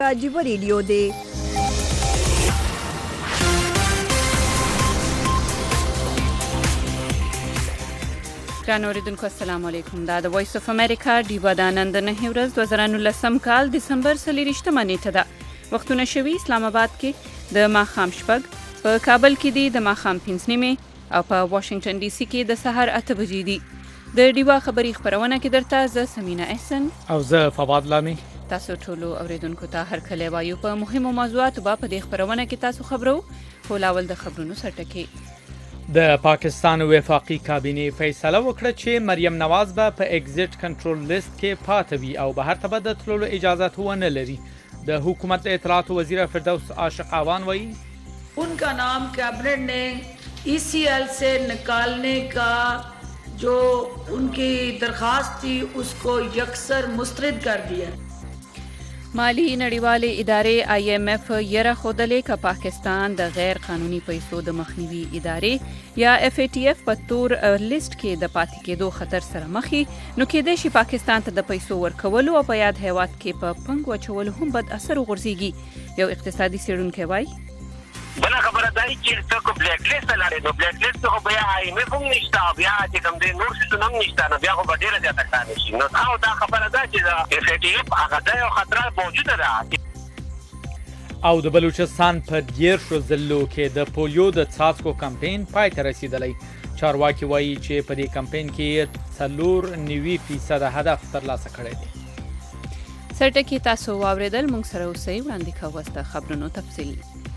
عجیب ریډیو دی. ګرانو اوریدونکو السلام علیکم. دا د وایس اف امریکا ډیوا د نن د 9 ورځ 2019 کال دسمبر 23 نیټه ده. وختونه شوي اسلام آباد کې د ماښام شپږ، په کابل کې دی د ماښام 5 نیمې او په واشنگټن ډي سي کې د سحر 8 بجې دي. د ډیوا خبری خبرونه کې درته زه سمینا احسن او زه فواد لامي. تاسو ټولو اوریدونکو ته هر کله وایو په مهمو موضوعاتو په دې خبرونه کې تاسو خبرو. خو لاول د خبرونو سرټکی. د پاکستان وفاقي کابینه فیصله وکړه چې مریم نواز به په ایگزیټ کنټرول لیست کې پاتې وي او بهر ته به د تللو اجازه ونه لري. د حکومت اطلاعات وزیر فردوس عاشق آوان وایي उनका नाम कैबिनेट ने ECL से निकालने का जो उनकी दरखास्त थी उसको यकसर मुस्तरद कर दिया. مالی نړیوالې ادارې IMF یره خودلې که پاکستان د غیر قانوني پیسو د مخنیوي ادارې یا FATF په تور لیست کې د پاتې کېدو خطر سره مخ نو کېدای شي پاکستان ته د پیسو ورکولو او په یاد هیواد کې په پنګ وچولو هم بد اثر وغورځيږي. یو اقتصادي څېړونکی وایي بل خبره دا چې څوک بلیک لیست لري نو بلیک لیست خو بیا IMF هم نشته بیا چې کوم دې نور څه هم نشته نو بیا خو ډیره زیاته کار شي نو دا خبره دا چې FATF هغه د خطر موجوده ده. او د بلوچستان په 10 ضلعو کې د پولیو د څاڅکو کمپاین پای ته رسیدلی. چارواکي وایي چې په دې کمپاین کې 94% هدف ترلاسه کړی دی. سرټکی تاسو واوریدل. موږ سره اوسئ. وړاندې کوو د خبرونو تفصیل.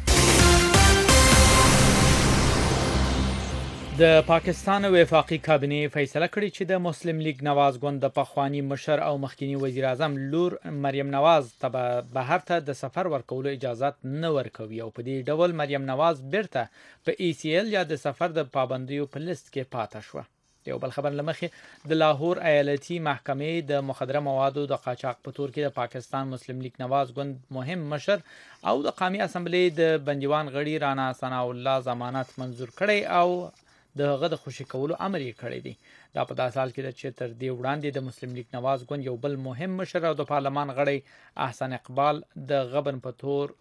د پاکستان وفاقي کابینه فیصله کړې چې د مسلم لیگ نواز ګوند د پخوانی مشر او مخکنی وزیر اعظم لور مریم نواز ته بهر ته د سفر ورکولو اجازه نه ورکوي او په دې ډول مریم نواز بیرته په ECL یا د سفر د پابندیو په لیست کې پاتې شوه. یو بل خبر لمخې د لاهور ایالتي محکمې د مخدره موادو د قاچاق په تور کې د پاکستان مسلم لیگ نواز ګوند مهم مشر او د قومي اسمبلی د بندیوان غړي رانا ثنا الله ضمانت منظور کړي او د هغه د خوشی کولو امر یې کړی دی. دا په داسې حال کې چې تر دې وړاندې د مسلم لیگ نواز ګوند یو بل مهم مشر او د پارلمان غړی احسن اقبال د غبن په تور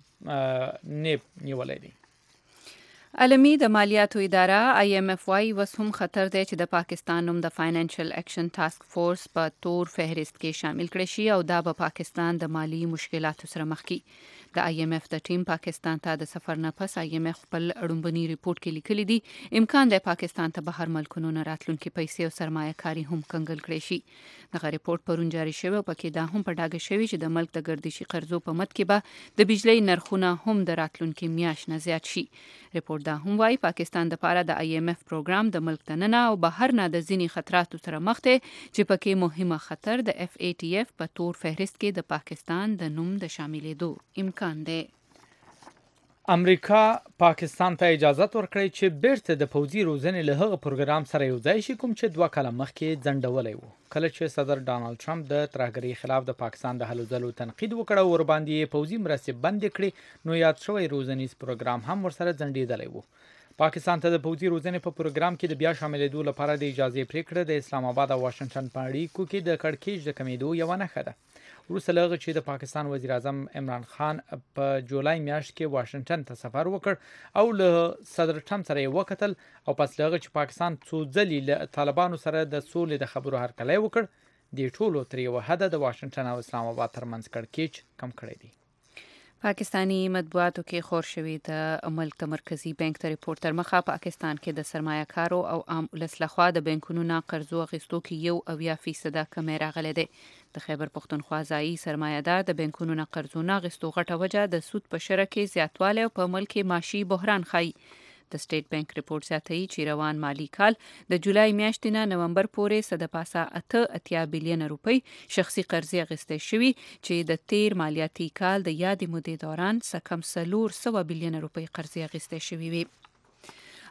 نیولای دی. عالمي د مالیاتو اداره IMF وايي وس هم خطر دی چې د پاکستان نوم د فاینانشل اکشن ټاسک فورس په تور فهرست کې شامل کړي شي او دا به پاکستان د مالی مشکلاتو سره مخ کړي. د IMF د ټیم پاکستان ته د سفر نه پس IMF خپل اړوندنی ریپورت کې لیکلي دي امکان دی پاکستان ته بهر ملکونو نه راتلونکي پیسې او سرمایه کاری هم کنګل کړي شي. دغه ریپورت پرون جاری شوی او پکې دا هم په ډاګه شوی چې د ملک د ګردشي قرضو په مد کې به د بجلی نرخونه هم د راتلونکي میاشت نه زیات شي. ریپورت دا هم وايي پاکستان د پاره د IMF پروګرام د ملک دننه او بهر نه د ځینی خطراتو سره مخ دی چې پکې مهمه خطر د FATF په تور فهرست کې د پاکستان د نوم د شاملېدو امکان دی. امریکا پاکستان ته اجازه ورکړې چې بیرته د پوځي روزنې له هغه پروګرام سره یو ځای شي کوم چې 2 کاله مخکې ځنډولی وو. کله چې صدر ډانلډ ټرمپ د ترهګرۍ خلاف د پاکستان د هلو ځلو تنقید وکړ او ورباندې پوځي مرستې بندې کړې نو یاد شوی روزنیز پروګرام هم ورسره ځنډېدلی وو. پاکستان ته د پوځي روزنې په پروګرام کې د بیا شاملېدو لپاره د اجازه پریکړه د اسلام آباد او واشنگټن په اړیکو کې د کړکېچ د کمیدو یو نښه ده. وروسته له هغه چې د پاکستان وزیر اعظم عمران خان په جولای میاشت کې واشنگټن ته سفر وکړ او له صدر ټرمپ سره یې وکتل او پس له هغه چې پاکستان څو ځلې له طالبانو سره د سولې د خبرو هرکلی وکړ د ټولو تر یوه حده د واشنگټن او اسلام آباد ترمنځ کړکېچ کم کړی دی. پاکستانی مطبوعاتو کې خور شوی د ملک د مرکزی بانک د ریپورت تر مخه پاکستان کې د سرمایه کارو او عام ولس لخوا د بانکونو نه قرضو اخیستو کې 1% کمی راغلی دی. د خیبر پښتونخوا ځایي سرمایه‌دار د بانکونو نه قرضو نه اخیستو غټه وجه د سود په شرکه کې زیاتوالی او په ملک معاشي بحران ښیي. د سټیټ بانک ریپورت زیاتوي چې روان مالی کال د جولای میاشتې نه نومبر پورې څه د پاسه 8 بلین روپۍ شخصي قرضې اخیستې شوي چې د تیر مالیاتي کال د یادې مودې دوران څه کم 400 بلین روپۍ قرضې اخیستې شوي وي.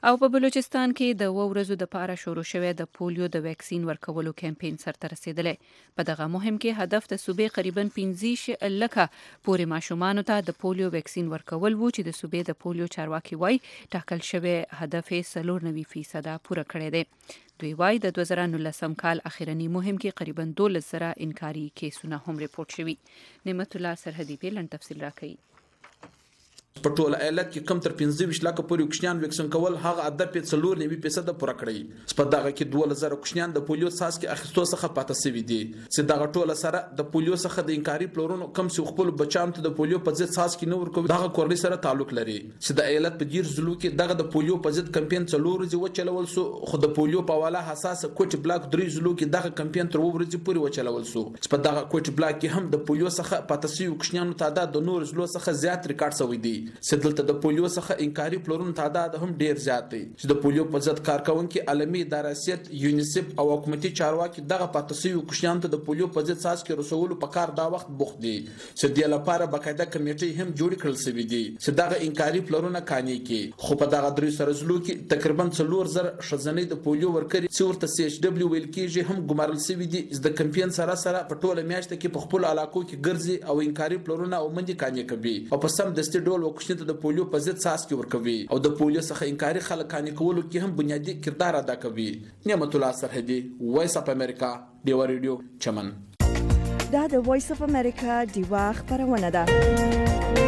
او په بلوچستان کې د 2 ورځو د پاره شروع شوی د پولیو د ویکسین ورکولو کمپاین سرته رسیدلی. په دغه مهم کې هدف د صوبې قریبا 15 لکه پورې ماشومانو ته د پولیو ویکسین ورکول وو چې د صوبې د پولیو چارواکي وای ټاکل شوی هدف 94% پوره کړی دی. دوی وای د 2019 کال اخیرنی مهم کې قریبا 12,000 انکاري کیسونه هم ریپورت شوي. نعمت الله سرحدي پیلن تفصیل راکړي. په ټول ایالت کې کم تر 15 لکه پورې کوچنیان ویکسین کول هغه عدد په 4.9% پوره کړی. په دغه کې 2000 کوچنیان د پولیو څاڅکي اخیستو څخه پاتې شوي دي چې دغه ټول سره د پولیو څخه د انکاري پلورونو کم څو خپل بچام ته د پولیو په ضد څاڅکي نه ورکوي دغه کورنۍ سره تعلق لري چې د ایالت په ډیر ضلعو کې دغه د پولیو په ضد کمپاین څلور ورځې وچلول سو خو د پولیو په والا حساسه کوټ بلاک 3 ضلعو کې دغه کمپاین تر 2 ورځې پورې وچلول سو. په دغه کوټ بلاک کې هم د پولیو څخه پاتې شوي کوچنیانو تعداد د نور ضلعو څخه زیات ریکارډ شوی دی چې دلته د پولیو څخه انکاري پلورونو تعداد هم ډیر زیات دی چې د پولیو په ضد کارکونکو عالمي ادارات یونیسف او حکومتي چارواکي دغه پاتې شوي کوچنیانو ته د پولیو په ضد څاڅکي رسولو په کار دا وخت بوخت دي چې د لپاره باقاعده کمیټې هم جوړ کړل شوې دي چې دغه انکاري پلورونه کاني کې خو په دغه درې سره ضلعو کې تقریبا 4,000 شزنې د پولیو ورکري چې ورته CHW ویل کېږي هم ګمارل شوي دي د کمپاین سره په ټوله میاشت کې په خپل علاقو کې ګرځي او انکاري پلورونه او منډي کاني کوي او په سم دستي ډول وکښنه ته د پولیو په ضد څاڅکي ورکوي او د پولیو څخه انکاري خلک کاني کولو کې هم بنیادی کردار ادا کوي. نعمت الله سرحدي وایس اپ امریکا ډیوا ریډیو چمن. دا د وایس اپ امریکا ډیوا خبرونه ده.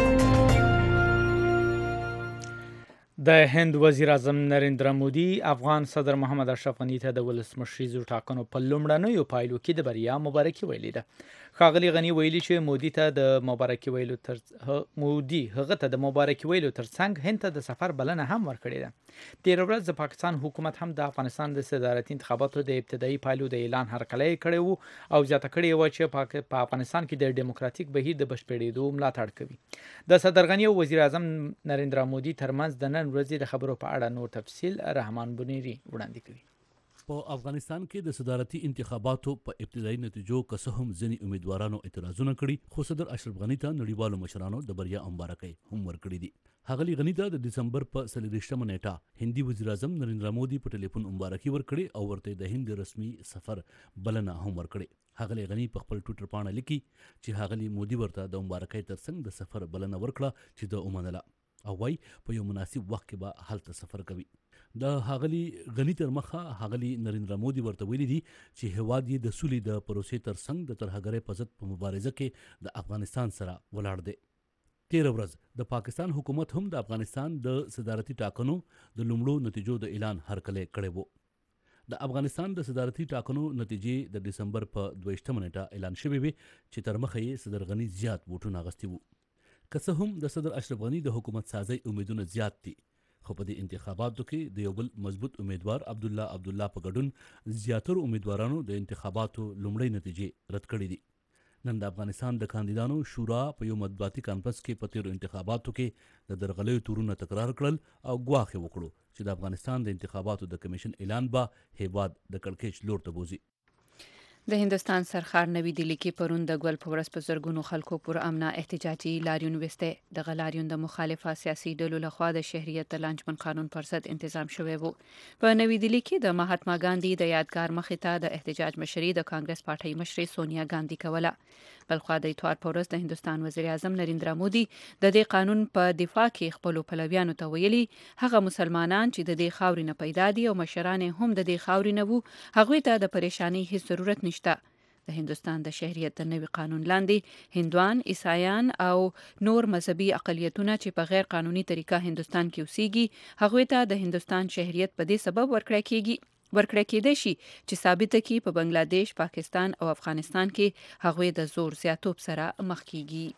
د هند وزیر اعظم نریندرا مودي افغان صدر محمد اشرف غني ته د ولسمشریزو ټاکنو په لومړنیو پایلو کې د بریا مبارکي ویلي ده. ښاغلي غني ویلي چې مودي ته د مبارکي ویلو ترڅنګ هند ته د سفر بلنه هم ورکړې ده. تیر ورځ د پاکستان حکومت هم د افغانستان د صدارتي انتخاباتو د ابتدایي پایلو د اعلان هرکلی کړی وو او زیاته کړې وه چې په افغانستان کې د ډیموکراتیک بهیر د بشپړېدو ملاتړ کوي. د صدر غني او وزیر اعظم نریندرا مودي ترمنځ د نن ورځې د خبرو په اړه نور تفصیل رحمان بنيري وړاندې کوي. په افغانستان کې د صدارتي انتخاباتو په ابتدایي نتیجو که څه هم ځینې امیدوارانو اعتراضونه کړي خو صدر اشرف غني ته نړیوالو مشرانو د بریا مبارکۍ هم ورکړي دي. ښاغلي غني ته د دسمبر په 24مه نیټه هندي وزیر اعظم نریندرا مودي په ټلیفون مبارکي ورکړي او ورته د هند رسمي سفر بلنه هم ورکړي. ښاغلي غني په خپل ټویټر باندې لیکي چې ښاغلي مودي ورته د مبارکۍ ترڅنګ د سفر بلنه ورکړه چې د ومنله او وايي په یو مناسب وخت کې به هلته سفر کوي. د ښاغلي غني تر مخه ښاغلي نریندرا مودي ورته ویلي دي چې هیواد یې د سولې د پروسې ترڅنګ د ترهګرۍ په ضد په مبارزه کې د افغانستان سره ولاړ دی. تیر ورځ د پاکستان حکومت هم د افغانستان د صدارتي ټاکنو د لومړو نتیجو د اعلان هرکلی کړی وو. د افغانستان د صدارتي ټاکنو نتیجې د دسمبر په 22مه نیټه اعلان شوې وې چې تر مخه یې صدر غني زیات ووټونه اخیستي وو. که څه هم د صدر اشرف غني د حکومت سازۍ امیدونه زیات دي خو په دې انتخاباتو کې د یو بل مضبوط امیدوار عبدالله په ګډون زیاترو امیدوارانو د انتخاباتو لومړۍ نتیجې رد کړې دي. نن د افغانستان د کاندیدانو شورا په یو مطبوعاتي کانفرنس کې په تیرو انتخاباتو کې د درغلیو تورونه تکرار کړل او ګواښ یې وکړو چې د افغانستان د انتخاباتو د کمیشن اعلان به هیواد د کړکېچ لور ته بوځي. د هندستان سرخار نوی دلی کې پرون د ګل په ورځ په زرګونو خلکو پر امنه احتجاجي لاریون وسته. د غلاریون د مخالفه سیاسي ډلو لخوا د شهریت لانجمن قانون پر ضد تنظیم شوی وو. په نوی دلی کې د مهاتما ګاندی د یادګار مخې ته د احتجاج مشري د کانګرس پارټۍ مشري سونیا ګاندی کوله. بلخوا د اتوار په ورځ د هندستان وزیر اعظم نریندرا مودي د دې قانون په دفاع کې خپل پلویانو ته ویلي هغه مسلمانان چې د دې خاورې نه پیدا دي او مشران هم د دې خاورې نه وو هغوی ته د پریشانی هیڅ ضرورت نشته. د هندستان د شهریت د نوي قانون لاندې هندوان، عیسایان او نور مذهبي اقلیتونه چې په غیر قانوني طریقه هندستان کې اوسېږي هغوی ته د هندستان شهریت په دې سبب ورکړی کېدای شي چې ثابته کړي په بنگلاديش، پاکستان او افغانستان کې هغوی د زور زیاتوب سره مخ کیږي.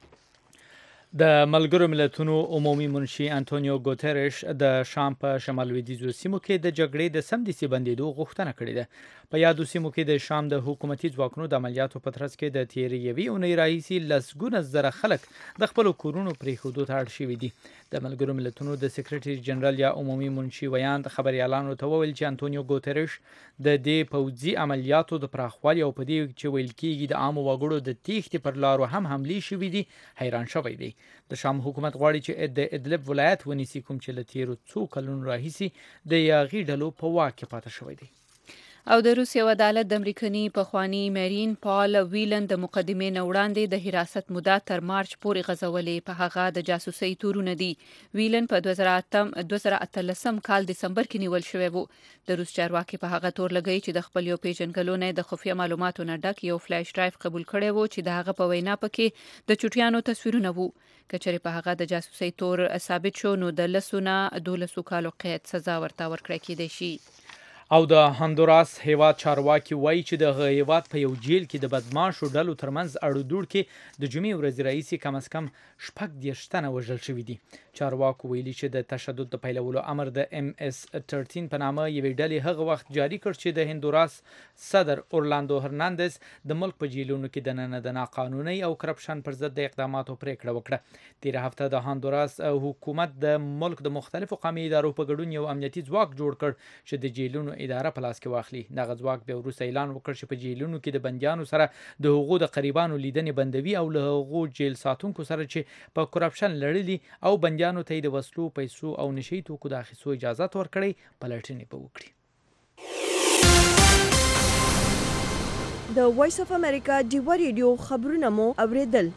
د ملګرو ملتونو عمومي منشي انټونیو ګوتریش د شام په شمال لویدیځو سیمو کې د جګړې د سمدستي بندېدو غوښتنه کړې ده. په یادو سیمو کې د شام د حکومتي ځواکونو د عملیاتو په ترڅ کې د تیرې یوې اونۍ راهیسې لسګونه زره خلک د خپلو کورونو پرېښودو ته اړ شوي دي. د ملګرو ملتونو د سکرټري جنرال یا عمومي منشي ویاند خبریالانو ته وویل چې انټونیو ګوتریش د دې پوځي عملیاتو د پراخوالي او په دې چې ویل کېږي د عامو وګړو د تېښتې پر لارو هم حملې شوي دي حیران شوی دی. د شام حکومت غواړي چې د ادلب ولایت ونیسي، کوم چې له تیرو څو کلونو راهیسې د یاغي ډلو په واک کې پاتې شوی دی. او د روسیې عدالت د امریکني پخوانی میرین پال ویلن د مقدمې نه وړاندې د حراست موده تر مارچ پورې غځولې. په هغه د جاسوسۍ تورونه دي. ویلن په 2018 کال دسمبر کې نیول شوی وو. د روس چارواکي په هغه تور لګی چې د خپل یو پیژنګلو نه د خفیه معلوماتو نه ډک یو فلاش ډرایو قبول کړی وو چې د هغه په وینا پکې د چټیانو تصویرونه وو. کچره په هغه د جاسوسۍ تور ثابت شو نو د 12 کالو قید سزا ورته ورکړی کېدای شي. او د هندوراس هیواد چارواکي وایي چې د هیواد په یو جیل کې د بدمعشو ډلو ترمنځ اړودوړ کې د جمعې ورځې راهیسې کم از کم 14 تنه وژل شوي دي. چارواکو ویلي چې د تشدد د پیلولو امر د MS-13 په نامه یوې ډلې هغه وخت جاري کړ چې د هندوراس صدر اورلاندو هرناندز د ملک په جیلونو کې دننه د ناقانونۍ او کرپشن پر ضد د اقداماتو پریکړه وکړه. تیر هفته د هندوراس حکومت د ملک د مختلفو قومي ادارو په ګډون یو امنیتي ځواک جوړ کړ چې د جیلونو اداره په لاس کې واخلي. دغه ځواک به وروسته اعلان وکړ چې په جیلونو کې د بندیانو سره د حقوقو د قریبانو لیدنې بندوي او له هغو جیل ساتونکو سره چې په کرپشن لړلي او بندیانو ته د وسلو، پیسو او نشي توکو د اخیستو اجازه ورکړي پلټنې به وکړي. د وایس اف امریکا ډیوا ریډیو خبرونه مو اوریدل.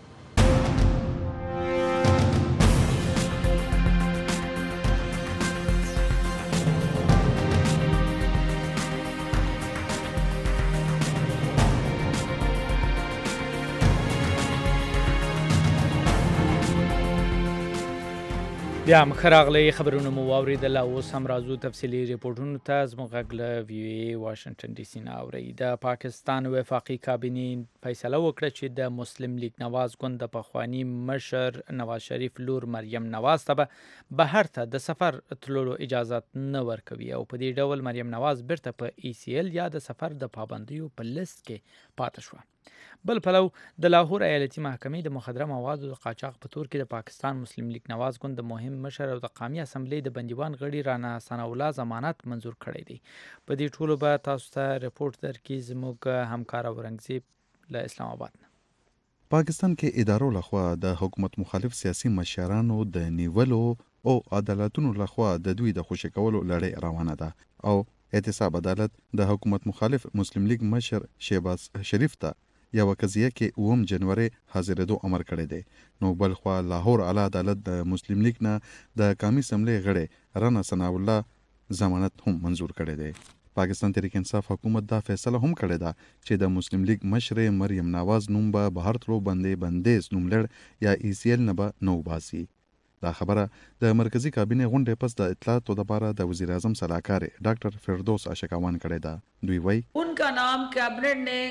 بیا مخراغلی خبرونه مو واوریدل. اوس هم راځو تفصیلي ریپورټونو ته. زموږ غږ له VOA واشنگټن ډي سي نه اورئ. د پاکستان وفاقي کابینې فیصله وکړه چې د مسلم لیگ نواز ګوند د پخوانی مشر نواز شریف لور مریم نواز ته بهر ته د سفر تللو اجازه نه ورکوي او په دې ډول مریم نواز بیرته په ECL یا د سفر د پابندیو په لیست کې پاتې شوه. بل پلو د لاهور ایالتي محکمې د مخدره موادو د قاچاق په تور کې د پاکستان مسلم لیگ نواز ګوند د مهم مشر او د قومي اسمبلی د بندیوان غړي رانا ثنا الله ضمانت منظور کړی دی. په دې ټولو به تاسو ته ریپورت درکړي زموږ همکار اورنګزیب له اسلام آباد نه. پاکستان کې ادارو لخوا د حکومت مخالف سیاسي مشرانو د نیولو او عدالتونو لخوا د دوی د خوشی کولو لړۍ روانه ده او احتساب عدالت د حکومت مخالف مسلم لیگ مشر شهباز شریف ته یو قضیه کې 9 جنوري حاضرېدو امر کړی دی. نو بل خوا لاهور اعلی عدالت د مسلم لیگ نه د قومي اسمبلی غړي رانا ثنا الله ضمانت هم منظور کړی دی. پاکستان تحریک انصاف حکومت دا فیصله هم کړی ده چې د مسلم لیگ مشر مریم نواز نوم به بهر تلو بندیز نوم لړ یا ECL نه به نو باسي. دا خبره د مرکزی کابینې غونډې پس د اطلاعاتو لپاره د وزیر اعظم صلاحکار ډاکټر فردوس اشکوان کړی ده. دوی وایي उनका नाम कैबिनेट ने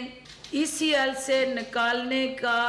ECL से निकालने का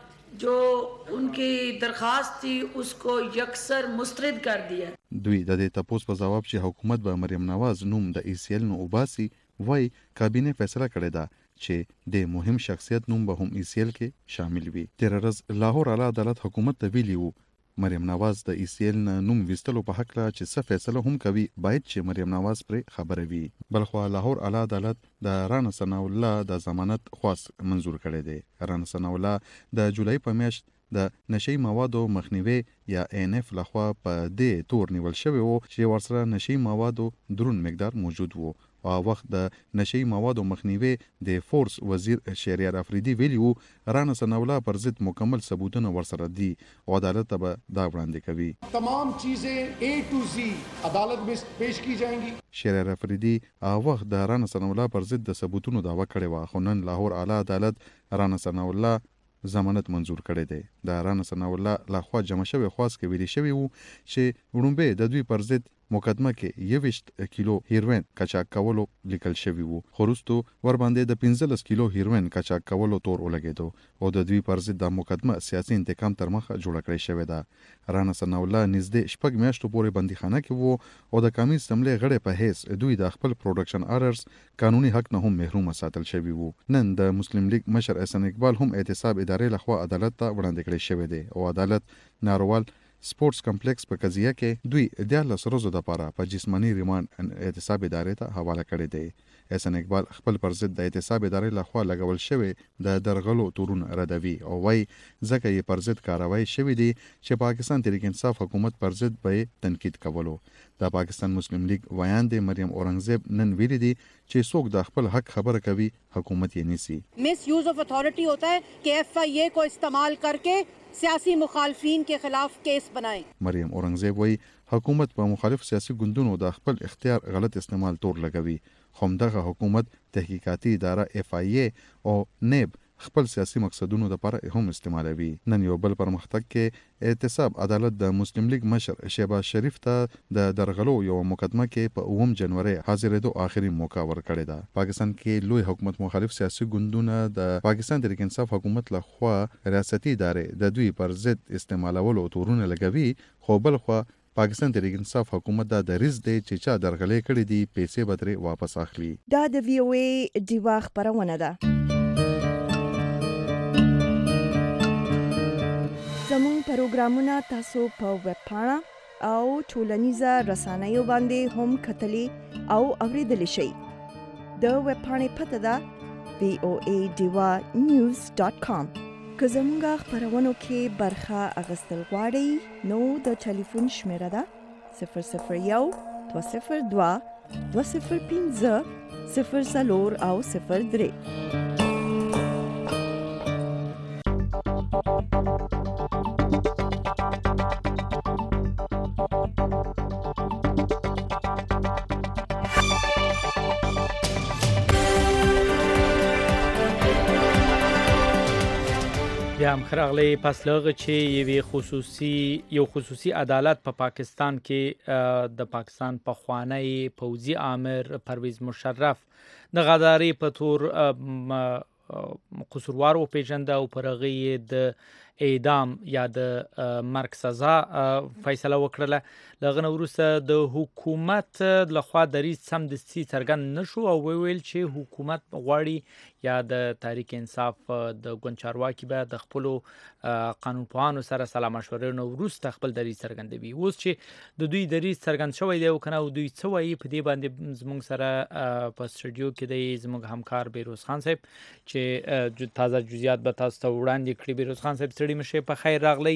जो उनकी दरखास्त थी उसको यकसर मुस्तरद कर दिया. دوی د دې تپوس په جواب چې حکومت به مریم نواز نوم د ECL نو وباسي وایي کابینې فیصله کړې ده چې د مهم شخصیت نوم به هم ECL کې شامل وي. تیر ورځ لاهور اعلی عدالت حکومت ته ویلي وو مریم نواز د ECL نوم وستلو په حق لا چې څه فیصله هم کوي باید چې مریم نواز پر خبره وي. بلخو لاهور اعلی عدالت د رانا ثنا الله د ضمانت خواست منظور کړی دی. رانا ثنا الله د جولای په میاشت د نشي موادو مخنیوي یا NF لخوا په دې تور نیول شوی وو چې ورسره نشي موادو درون مقدار موجود وو. او وخت د نشي موادو مخنیوي د فورس وزیر شهریار افریدی ویلیو رانا ثنا الله پر ضد مکمل ثبوتونه ورسره دي او عدالت به دا وړاندې کوي. تمام چیزیں A to Z عدالت میں پیش کی جائیں گی. شهریار افریدی او وخت د رانا ثنا الله پر ضد د ثبوتونو دعوه کړې و. خو نن لاهور اعلی عدالت رانا ثنا الله ضمانت منظور کړی دی. د رانا ثنا الله لخوا جمع شوی خواست کې ویلي شوی وو چې وړومبه د دوی پر ضد مقدمه کې 21 کیلو هیروین قاچاق کولو لیکل شوی وو. خو وروسته ور باندې د 15 کیلو هیروین قاچاق کولو تور ولګیدو او د دوی پر ضد د مقدمه سیاسي انتقام تر مخه جوړ کړی شوی ده. رانا ثنا الله نږدې 6 میاشتو پورې بندیخانه کې وو او د قومي اسمبلی غړي په هیڅ دوی د خپل پروډکشن آرډرز قانوني حق نه هم محروم ساتل شوی وو. نن د مسلم لیگ مشر احسان اقبال هم احتساب ادارې لخوا عدالت ته وړاندې کړی شوی دی او عدالت ناروال سپورتس کمپلیکس په قضیه کې دوی 14 ورځې لپاره په جسمانی ریماند احتساب ادارې ته حواله کړی دی. احسان اقبال خپل پر ضد د احتساب ادارې لخوا لګول شوی د درغلو تورون ردوي او وايي ځکه یې پر ضد کاروایی شوې دي چې پاکستان تحریک انصاف حکومت پر ضد به تنقید کولو. د پاکستان مسلم لیگ ویاند مریم اورنګزیب نن ویلي دي چې څوک د خپل حق خبره کوي حکومت یې نیسي. Misuse of authority होता है कि FIA को इस्तेमाल करके सियासी मुखालफिन के खिलाफ केस बनाए. مریم اورنګزیب وايي حکومت په مخالف سیاسي ګوندونو د خپل اختیار غلط استعمال تور لګوي. خو دغه حکومت تحقیقاتي اداره FIA او نیب خپل سیاسي مقصدونو لپاره هم استعمالوي. نن یو بل پرمختګ کې احتساب عدالت د مسلم لیگ مشر شهباز شریف ته د درغلو یو مقدمه کې په 9 جنوري حاضرېدو آخري موقع ورکړی ده. پاکستان کې لوی حکومت مخالف سیاسي ګوندونه د پاکستان تحریک انصاف حکومت لخوا ریاستي ادارې د دوی پر ضد استعمالولو تورونه لګوي. خو بل خو پاکستان تحریک انصاف حکومت دا دریز دی چې چا درغلې کړې دي پیسې به ترې واپس اخلي. دا د VOA ډیوا خبرونه ده. زموږ پروګرامونه تاسو په ویب پاڼه او ټولنیزه رسنیو باندې هم کتلی او اوریدلی شئ. د ویب پاڼې پته ده voadewanews.com. که زموږ خبرونو کې برخه اخیستل غواړئ نو د ټلیفون شمیره ده 001 202 205 04 او 03. بیا هم خراغلی پس لغه چې یو خصوصي عدالت په پاکستان کې د پاکستان پخوانی پوځي آمر پرویز مشرف د غداري په تور قصوروار وپیژنده او پر هغه د اعدام یا د مرګ سزا فیصله وکړه. لغه وروسته د حکومت لخوا دریځ سمدستي څرګند نشو او ویل چې حکومت غواړي یا د تحریک انصاف د ګوند چارواکي به د خپل قانون پوهانو سره سلا مشورې نو وروسته خپل دریځ څرګندوي. اوس چې د دوی دریځ څرګند شوی دی او کنه دوی څه وایي په دې باندې زموږ سره په سټوډیو کې دی زموږ همکار بیروز خان صاحب چې تازه جزئیات به تاسو ته وړاندې کړي. بیروز خان صاحب ستړي مشه په خیر راغلی.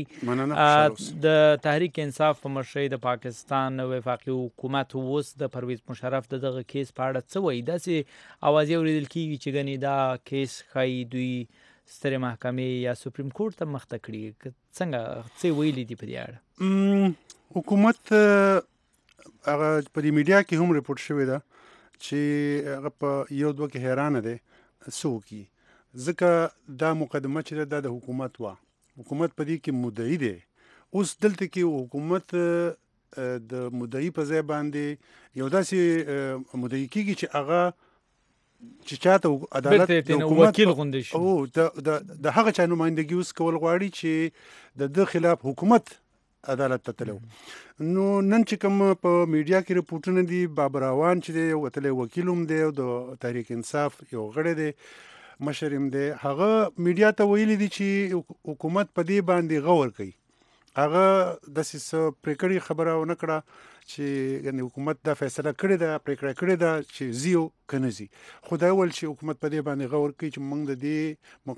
د تحریک انصاف په مشرۍ د پاکستان وفاقي حکومت اوس د پرویز مشرف دغه کیس په اړه څه وایي؟ داسې اوازې اوریدل کیږي چې ګنې دا کیس ښایي دوی سترې محکمې یا سپریم کورټ ته مخته کړي. څنګه څه ویلي دي په دې اړه؟ حکومت هغه په دې میډیا کې هم ریپورټ شوی ده چې هغه په یو دوه کې حیرانه دی څه وکړي، ځکه دا مقدمه چې ده د حکومت وه، حکومت په دې کې مدعي دی. اوس دلته کې حکومت د مدعي په ځای باندې یو داسې مدعي کېږي چې هغه چې چاته عدالت د حکومت وکیل غوندې شي او د هغه چا نمایندګي اوس کول غواړي چې د ده خلاف حکومت عدالت ته تلو. نو نن چې کوم په میډیا کې رپورټونه دي، بابر روان چې دی وتلی وکیل هم دی او د تحریک انصاف یو غړی دی مشر هم دی، هغه میډیا ته ویلي دي چې حکومت په دې باندې غور کوي. هغه داسې څه پرېکړې خبره ونه کړه چې حکومت دا فیصله کړې ده، پرېکړه کړې ده چې ځي او که نه ځي. خو دا ویل چې حکومت په دې باندې غور کوي چې موږ د دې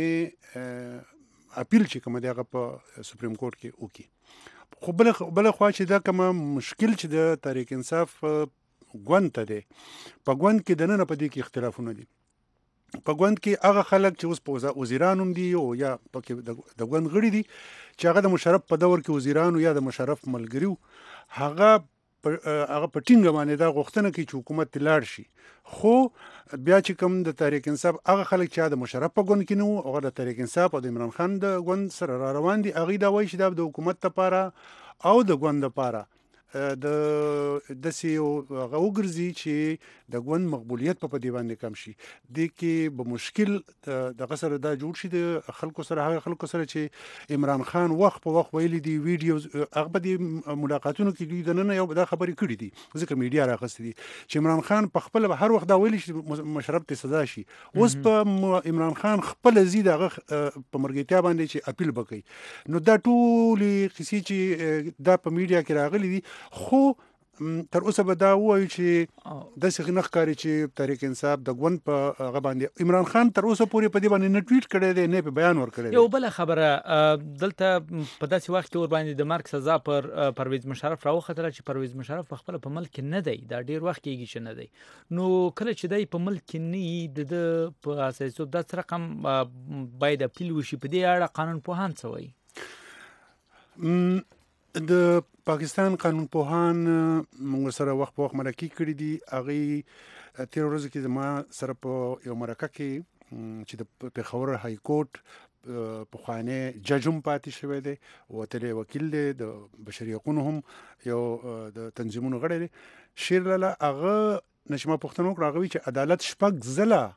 مقدمې اپیل چې کومه دی هغه په سپریم کورټ کې وکړي. خو بله خوا چې دا کومه مشکل چې د تحریک انصاف ګوند ته دی، په ګوند کې دننه په دې کې اختلافونه دي. په ګوند کې هغه خلک چې اوس په وزیران هم دي او یا پکې د ګوند غړي دي چې هغه د مشرف په دور کې وزیرانو یا د مشرف ملګري وو، هغه په ټینګه باندې دا غوښتنه کوي چې حکومت لاړ شي. خو بیا چې کوم د تحریک انصاف هغه خلک چې د مشرف په ګوند کې نه وو، هغه د تحریک انصاف او د عمران خان د ګوند سره را روان دي، هغوی دا وایي چې دا د حکومت لپاره او د ګوند لپاره د دسي او غوګرزي چې د ګوند مقبولیت په دې باندې کم شي د کې به مشکل د غسر دا جوړ شي د خلکو سره هغه خلکو سره چې عمران خان وخت په وخت ویلي دي ویډیوز هغه د ملاقاتونو کې دوی د نن یو دا خبرې کړې دي ځکه میډیا راغستې دي چې عمران خان په خپل هر وخت دا ویلي چې مشرف ته سزا شي اوس په عمران خان خپل زید هغه په مرګتیا باندې چې اپیل وکړي نو دا ټول قصې چې دا په میډیا کې راغلي دي خو تر اوسه به دا وایي چې د څنګه نخکاری چې تحریک انصاف د ګوند په هغه باندې عمران خان تر اوسه پورې په دې باندې نه ټویټ کړی دی نه په بیان ور کړی یو بل خبره دلته په داسې وخت کې ور باندې د مرګ سزا پر پرویز مشرف راوخته چې پرویز مشرف په خپل په ملک نه دی دا ډیر وخت کېږي چې نه دی نو کله چې دی په ملک نه د په اساسو د رقم باید اپیل وشي په دې اړه قانون پوهان څه وایي د پاکستان قانون پوهان موږ سره وخت په وخت مرکه کړې دي هغه تیر ورځ کې زما سره په یو مرکه کې چې د پیښور های کورټ په خوانه ججم پاتې شوی دی او تل وکیل دی د بشري حقوقو هم یو د تنظیمونو غړی دی شیر لاله هغه نشمه پښتنو راغوي چې عدالت شپږ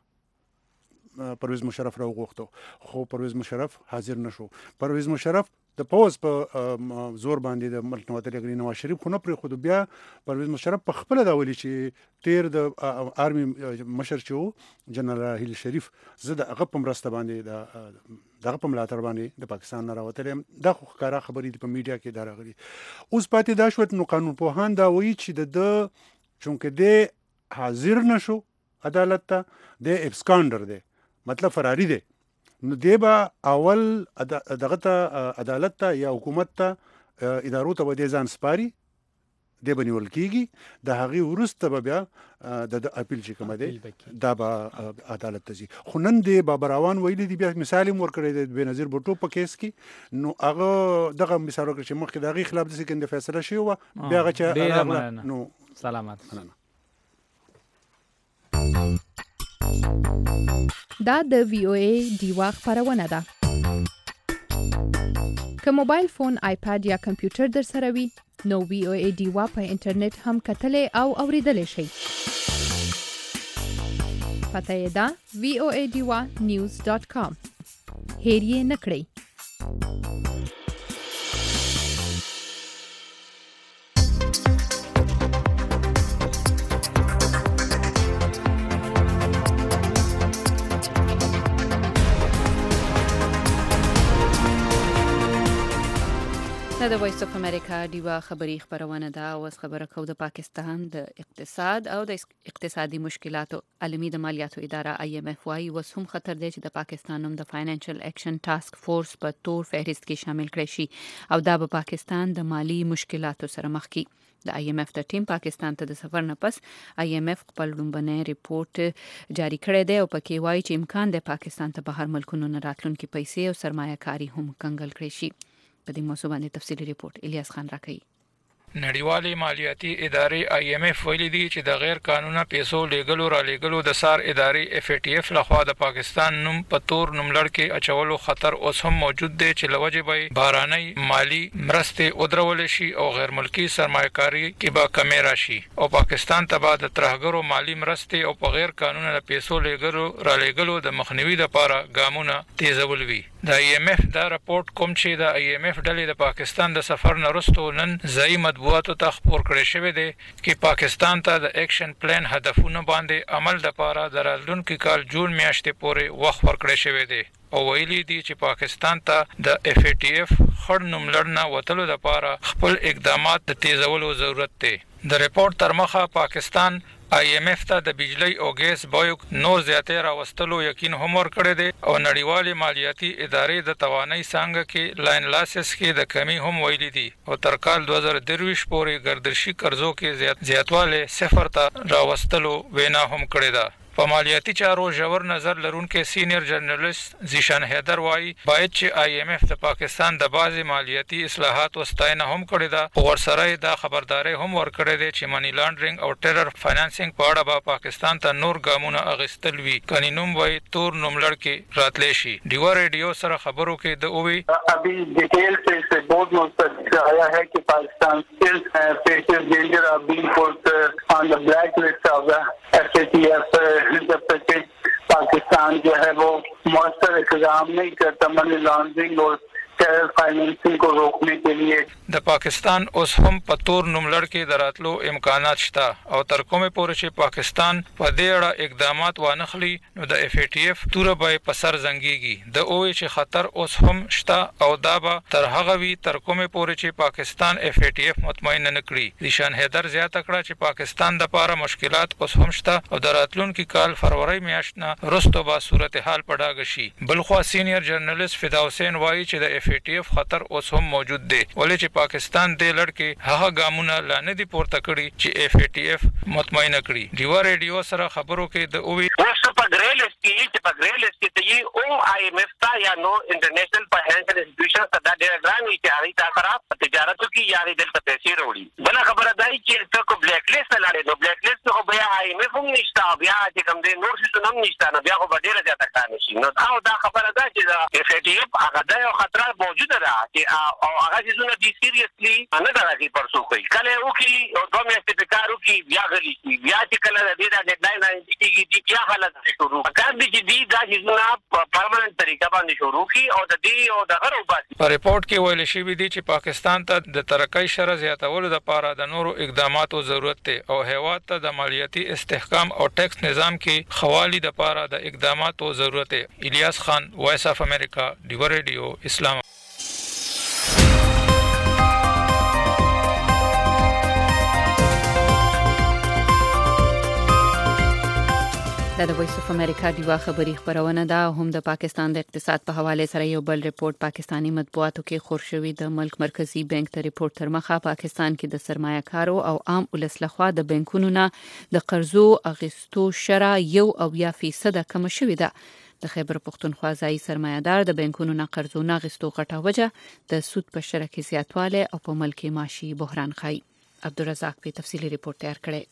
ځله پرویز مشرف راوغوښتو خو پرویز مشرف حاضر نشو پرویز مشرف د پوز په زور باندې د ملک نواز شریف نواز شریف خو نه پرې خو بیا پرویز مشرف په خپل دا ویلي چې تیر د آرمي مشر چې جنرال راحیل شریف زه د هغه په مرسته باندې دغه په ملاتړ باندې د پاکستان نه راوتلم دا خو ښکارا خبرې په میډیا کې دا راغلي اوس پاتې دا شوت نو قانون پوهان دا وایي چې د چونکه د حاضر نشو عدالت ته د ابسکانډر دی مطلب فراری دی نو دی به اول دغه ته عدالت ته یا حکومت ته ادارو ته به ځان سپاري دی به نیول کېږي د هغې وروسته به بیا د اپیل چې کومه دی دا به عدالت ته ځي خو نن دی بابراوان ویلي دي بیا مثال یې ورکړی دی بېنظیر بوټو په کیس کې نو هغه دغه مثال ورکړي چې مخکې د هغې خلاف داسې کوم فیصله شوې وه بیا هغه چې راغله نو سلامت دا د وی او ای دیوا خبرونه ده که موبایل فون آیپاد یا کمپیوټر در سره وي نو وی او ای دیوا په انټرنیټ هم کتلې او اوریدلې شي پته یې ده voadiwa.news.com هیر یې نکړئ د وایس اف امریکا دیوا خبری خبرونه ده او خبره کو د پاکستان د اقتصاد او د اقتصادي مشکلاتو عالمي د مالیاتو اداره IMF وايي وسوم خطر دی چې د پاکستان د فاینانشل اکشن ټاسک فورس په تور فهرست کې شامل کړي شي او دا به پاکستان د مالی مشکلاتو سره مخ کی د IMF د ټیم پاکستان ته د سفر نه پس IMF خپل لومبنه ریپورت جاری کړی دی او پکې وایي چې امکان دی پاکستان ته بهر ملکونو نه راتلونکي پیسې او سرمایه کاری هم کنګل کړي شي په دې موضوع باندې تفصیلي ریپورت الیاس خان راکړي نړیوالې مالیاتي ادارې IMF ویلي دي چې د غیر قانوني پیسو لیږلو را لیږلو د سار ادارې FATF لخوا د پاکستان نوم په تور نوملړ کې اچولو خطر اوس هم موجود دی چې لوجه به بهراني مالی مرستې ودرول شي او غیر ملکی سرمایه‌کاري کې به کمی راشي او پاکستان ته به د ترهګرو مالی مرستې او په غیر قانوني پیسو لیږلو را لیږلو د مخنیوي لپاره ګامونه تیزول وي د IMF دا راپورټ کوم چې د IMF ډلې د پاکستان د سفر نه وروسته نن ځای مطبوعاتو ته خبر کړی شوی دی چې پاکستان ته د اکشن پلان هدفونه باندې عمل لپاره د راتلونکي کال جون میاشتې پورې وخت ورکړی شوی دی او ویلي دي چې پاکستان ته د FATF خړ نوملړ نه وتلو لپاره خپل اقدامات د تیزولو ضرورت دی د ریپورت تر مخه پاکستان IMF ته د بجلی او ګیس بیو نور زیاتې راوستلو یقین هم ورکړی دی او نړیوالې مالیاتي ادارې د توانایي څنګه کې لاین لاسس کې د کمی هم ویلي دي او تر کال 2023 پورې ګردشي قرضو کې زیاتواله صفر ته راوستلو وینا هم کړی ده په مالیاتي چارو ژور نظر لرونکي سینیئر جرنالیست زیشان حیدر وايي باید چې IMF د پاکستان د بعضي مالیاتي اصلاحات واستاینه هم کړی ده او ورسره دا خبرداري هم ورکړی دی چې منی لانډرینګ او ټیرر فاینانسینګ په اړه به پاکستان ته نور ګامونه اغستل وی کني نوم وای تور نوملړ کې راتلی شي دیوا ریډیو سره خبرو کې د اووي ابھی ڈیٹیل سے بورڈ میں آیا ہے کہ پاکستان صرف پیسے इंतजाम नहीं करता मनी लॉन्ड्रिंग और टेरर फाइनेंसिंग को रोकने के लिए। د پاکستان اوس هم په تور نوملړ کې دراتلو امکانات شته او تر کومه پورې چې پاکستان په دې اړه اقدامات وانخلي نو د اف ای ټی اف توره به په سر زنګيږي د اوې چې خطر اوس هم شته او دا به تر هغه وی تر کومه پورې چې پاکستان اف ای ټی اف مطمئن نه کړي نشان هیدر زیاته کړه چې پاکستان د لپاره مشکلات اوس هم شته او د راتلونکي کال فروری میاشت نه وروسته به صورتحال پډاګ شي بلخو سینیئر جرنالست فدا حسین وایي چې د اف ای ټی اف خطر اوس هم موجود دی ولې چې پاکستان د لړکې هغه ګامونه لانه دي پورته کړی چې اف ای ټی اف مطمئن کړي دیوا ریډیو سره خبرو کې د اووی اوس په ګریلس کې ته یې او آی ایم ایف تا یا نو انټرنیشنل فاینانشل انسټیټیوشن ته د ډیرګرامي چې هغه تا سره تجارتو کې یاري دلته پیسې وروړي بل خبره ده چې ته کو بلیک لیست لاړې نو بلیک لیست خو بیا آی ایم ایف هم نشته بیا چې کوم دې نور څه هم نشته نو بیا خو ډیره زیاته کار نشي نو دا خبره ده چې اف ای ټی اف هغه د خطر موجود ده چې او هغه چې زونه دي سیریسلی نه راځي پرسو کوي کله او کې او دوه میاشتې په کارو کې بیا غلي شي بیا چې کله د دې د ډیډلاین راځي چې بیا حالت شروع کار دي چې دا زونه په پرمننت طریقه باندې شروع کی او د دې او د غرو باندې په ریپورت کې ویل شوی دی چې پاکستان ته د ترقۍ شرط زیاتولو لپاره د نورو اقداماتو ضرورت دی او هیواد ته د مالیاتي استحکام او ټیکس نظام کې خوالي لپاره د اقداماتو ضرورت دی الیاس خان وایس اف امریکا دیوا ریډیو اسلام د وایس اف امریکا دیوا خبری خبرونه ده هم د پاکستان د اقتصاد په حواله سره یو بل ریپورت پاکستانی مطبوعاتو کې خور شوی د ملک مرکزی بانک ته ریپورت تر مخه پاکستان کې د سرمایه کارو او عام ولس لخوا د بانکونو نه د قرضو اغستو شرح 1% کم شوې ده د خیبر پختونخوا ځای سرمایه‌دار د بانکونو نه قرضو نه اغستو غټه وجه د سود په شرح کې زیاتواله او په ملک معاشي بحران خای عبدالرزاق په تفصیلی ریپورت تیار کړی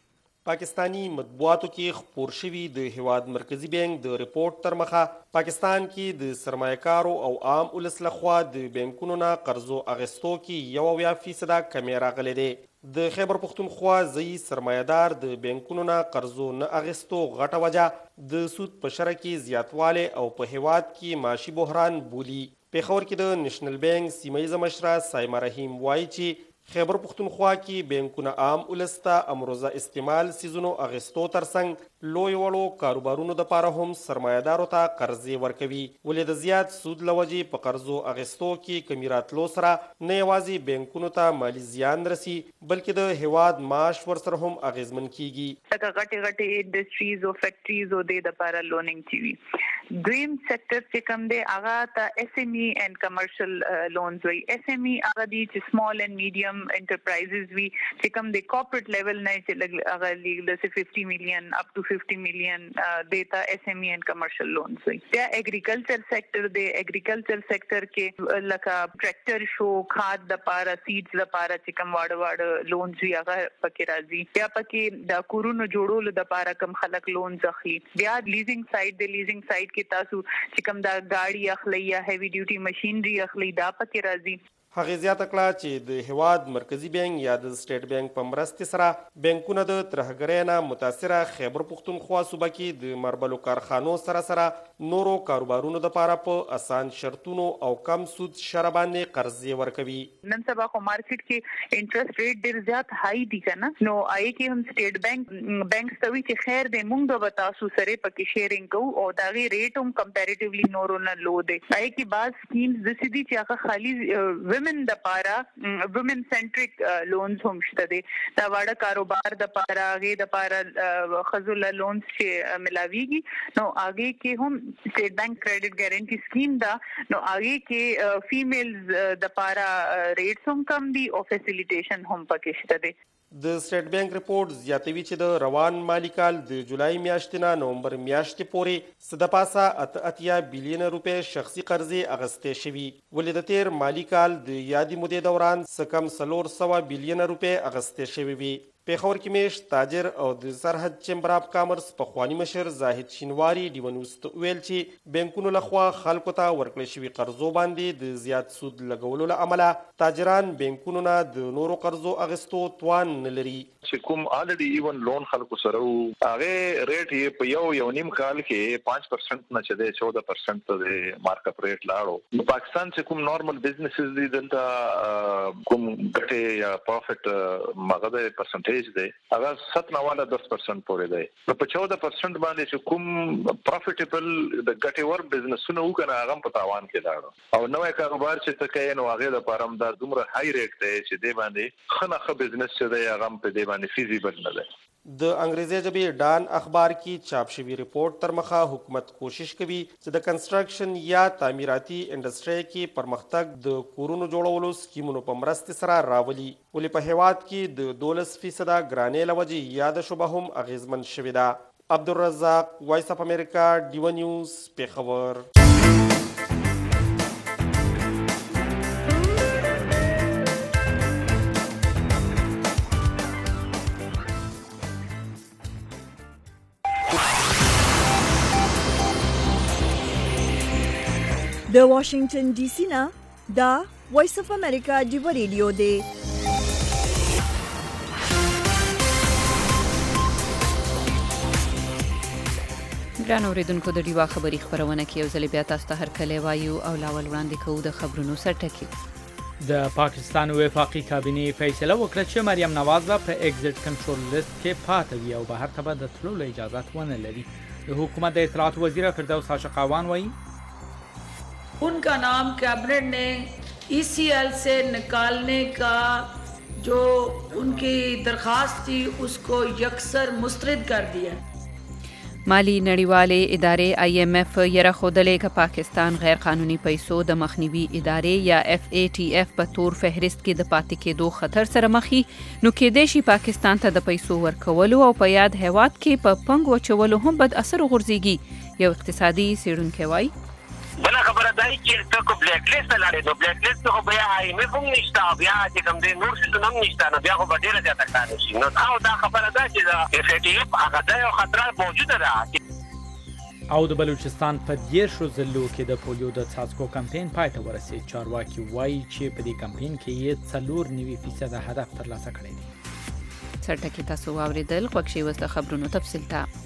پاکستانی مطبوعاتو کې خپور شوی د هیواد مرکزی بانک د ریپورت تر مخه پاکستان کې د سرمایه‌کارو او عام ولس لخوا د بانکونو نه قرضو اغستو کې 1% کمی راغلی دی د خیبر پختونخوا ځای سرمایه‌دار د بانکونو نه قرضو نه اغستو غټه وجه د سود په شرح کې زیاتواله او په هیواد کې معاشي بحران بولی پیښور کې د نېشنل بانک سیمایي مشره سایمه رحیم وایي چې خیبر پختونخوا کې بانکونه عام ولسته امروزه استعمال سیزونو اغستو ترڅنګ لوی وړو کاروبارونو د پاره هم سرمایه‌دارو ته قرضې ورکوي ولې د زیات سود لوجې په قرضو اغستو کې کمی راتلو سره نه یوازې بانکونو ته مالی زیان رسی بلکې د هیواد معاش ورسره هم اغیزمن کیږي لکه غټي انډستریز او فیکټریز او د لپاره لونینګ چوي دریم سیکټر چې کوم دی هغه ته اس ام ای اینڈ کمرشل لونز وي اس ام ای هغه دي چې سمال اینڈ میډیم enterprises وی چې کوم د کارپوریټ لیول نه چې هغه لیګل 50 million up to 50 million دیتا اس ام ای اینڈ کمرشل لونز وي بیا اګریکلچر سیکټر دی اګریکلچر سیکټر کې لکه ټریکټر شو کھاد د پاره سیډز د پاره چې کوم واړه لونز وی هغه پکې راځي بیا پکې د کورونو جوړولو د پاره کوم خلک لونز اخلي بیا لیزینګ سایت د لیزینګ سایت کې تاسو چې کوم د گاڑی اخلي یا هیوی ډیوټي ماشينري اخلي دا پکې راځي هغه زیاته کړه چې د هیواد مرکزی بانک یا د سټیټ بانک په مرستې سره بانکونه د ترهګرۍ نه متاثره خیبر پختونخوا صوبه کې د مربلو کارخانو سره نورو کاروبارونو لپاره په اسان شرطونو او کم سود شرح باندې قرضې ورکوي نن سبا خو مارکیټ کې انټرست ریټ ډیر زیات هاي دي کنه نو آی کې هم سټیټ بانک ستوي چې خیر دې موږ به تاسو سره پکې شیرینګ کوو او دا غي ریټ هم کمپیریټیولی نورو نه لو دي آی کې بعض سکیمز د سيدي چې هغه خالي وومن د پاره وومن سنټریک لونز هم شته دي دا واړه کاروبار د پاره غي د پاره خزل لونز چې ملاويږي نو اگے کې هم سټیټ بانک کریډټ ګارانټي سکیم دا نو اگے کې فیمیلز د پاره ریټس هم کم دي او فیسیلیټیشن هم پکې شته دي د سټیټ بانک ریپورت زیاتوي چې د روان مالی کال د جولای میاشتې نه نومبر میاشتې پورې د پاسه 88 بلین روپے شخصي قرضې اغستې شوي ولې د تیر مالی کال د یادې مودې دوران څه کم 300 بلین روپے اغستې شوي وي پیښور کې میشت تاجر او د سرحد چیمبر اف کامرس پخوانی مشر زاهد شینواری ډیو نیوز ته ویل چې بانکونو لخوا خلکو ته ورکړل شوي قرضو باندې د زیات سود لګولو له امله تاجران بانکونو نه د نورو قرضو اخیستو توان نه لري. چې کوم الریډي ایون لون خلکو سره هغه ریټ یې په یو نیم کال کې 5% نه چده 14% د مارکیټ ریټ لاړو. په پاکستان چې کوم نارمل بزنسز دي دلته کوم ګټه یا پروفټ مغه پرسنټیج دی هغه 7.10% پورې دی. په 14% باندې چې کوم پروفټیبل د ګټه ور بزنسونه وکړه هغه په تاوان کې لاړو او نوې کاروبار چې تکای نو هغه لپاره هم د دومره هاي ریټ دی چې دی باندې خنخه بزنس چې دی هغه په دی باندې فیزیبل نه دی. د انګریزي ژبې ډان اخبار کې چاپ شوی ریپورت تر مخه حکومت کوشش کوي چې د کنسټرکشن یا تعمیراتي انډستری کې پرمختګ د کورونو جوړولو سکیمونو په مرسته سره راولي ولې په هیواد کې د 12% ګرانۍ لوجې یاد شوبه هم اغیزمن شوې ده. عبدالرزاق وایس اف امریکا ډیو نیوز پیښور. د واشنگټن ډي سي نه دا وایس اف امریکا ډیو ریډیو دی. ګران اوریدونکو د ډیوا خبری خبرونه کې یو ځل بیا تاسو ته هرکلی وایو او لاول وړاندې کوو د خبرونو سرټکی. د پاکستان وفاقي کابینې فیصله وکړه چې مریم نواز به په ایگزټ کنټرول لیست کې پاتې وي او بهر ته به د تللو اجازه ونه لري. د حکومت د اطلاعات وزیر فردوس عاشقاوان وایي उनका नाम कैबिनेट ने ECL से निकालने का जो उनकी दरख्वास्त थी उसको यकसर मुस्तरद कर दिया. مالی نړیوالې ادارې IMF یره خودلې ک پاکستان غیر قانوني پیسو د مخنیوي ادارې یا FATF په تور فهرست کې د پاتې کېدو خطر سره مخې نو کېدې شي پاکستان ته د پیسو ورکولو او په یاد هیواد کې په پنګ وچولو هم بد اثر غورځيږي. یو اقتصادي څېړونکی وایي بله خبره دا چې ته کو بلیک لیست لاړې نو بلیک لیست خو بیا IMF هم نشته بیا چې کوم دې نور څه هم نشته نو بیا خو ډیره زیاته کار شي نو دا خبره ده چې FATF هغه د یو خطر موجوده ده. او د بلوچستان په 10 ضلعو کې د پولیو د څاڅکو کمپاین پای ته ورسید. چارواکي وایي چې په دې کمپاین کې یې 4.9% هدف ترلاسه کړی دی. سرټکی تاسو واوریدل خوښ شي وسله خبرونو تفصیل ته.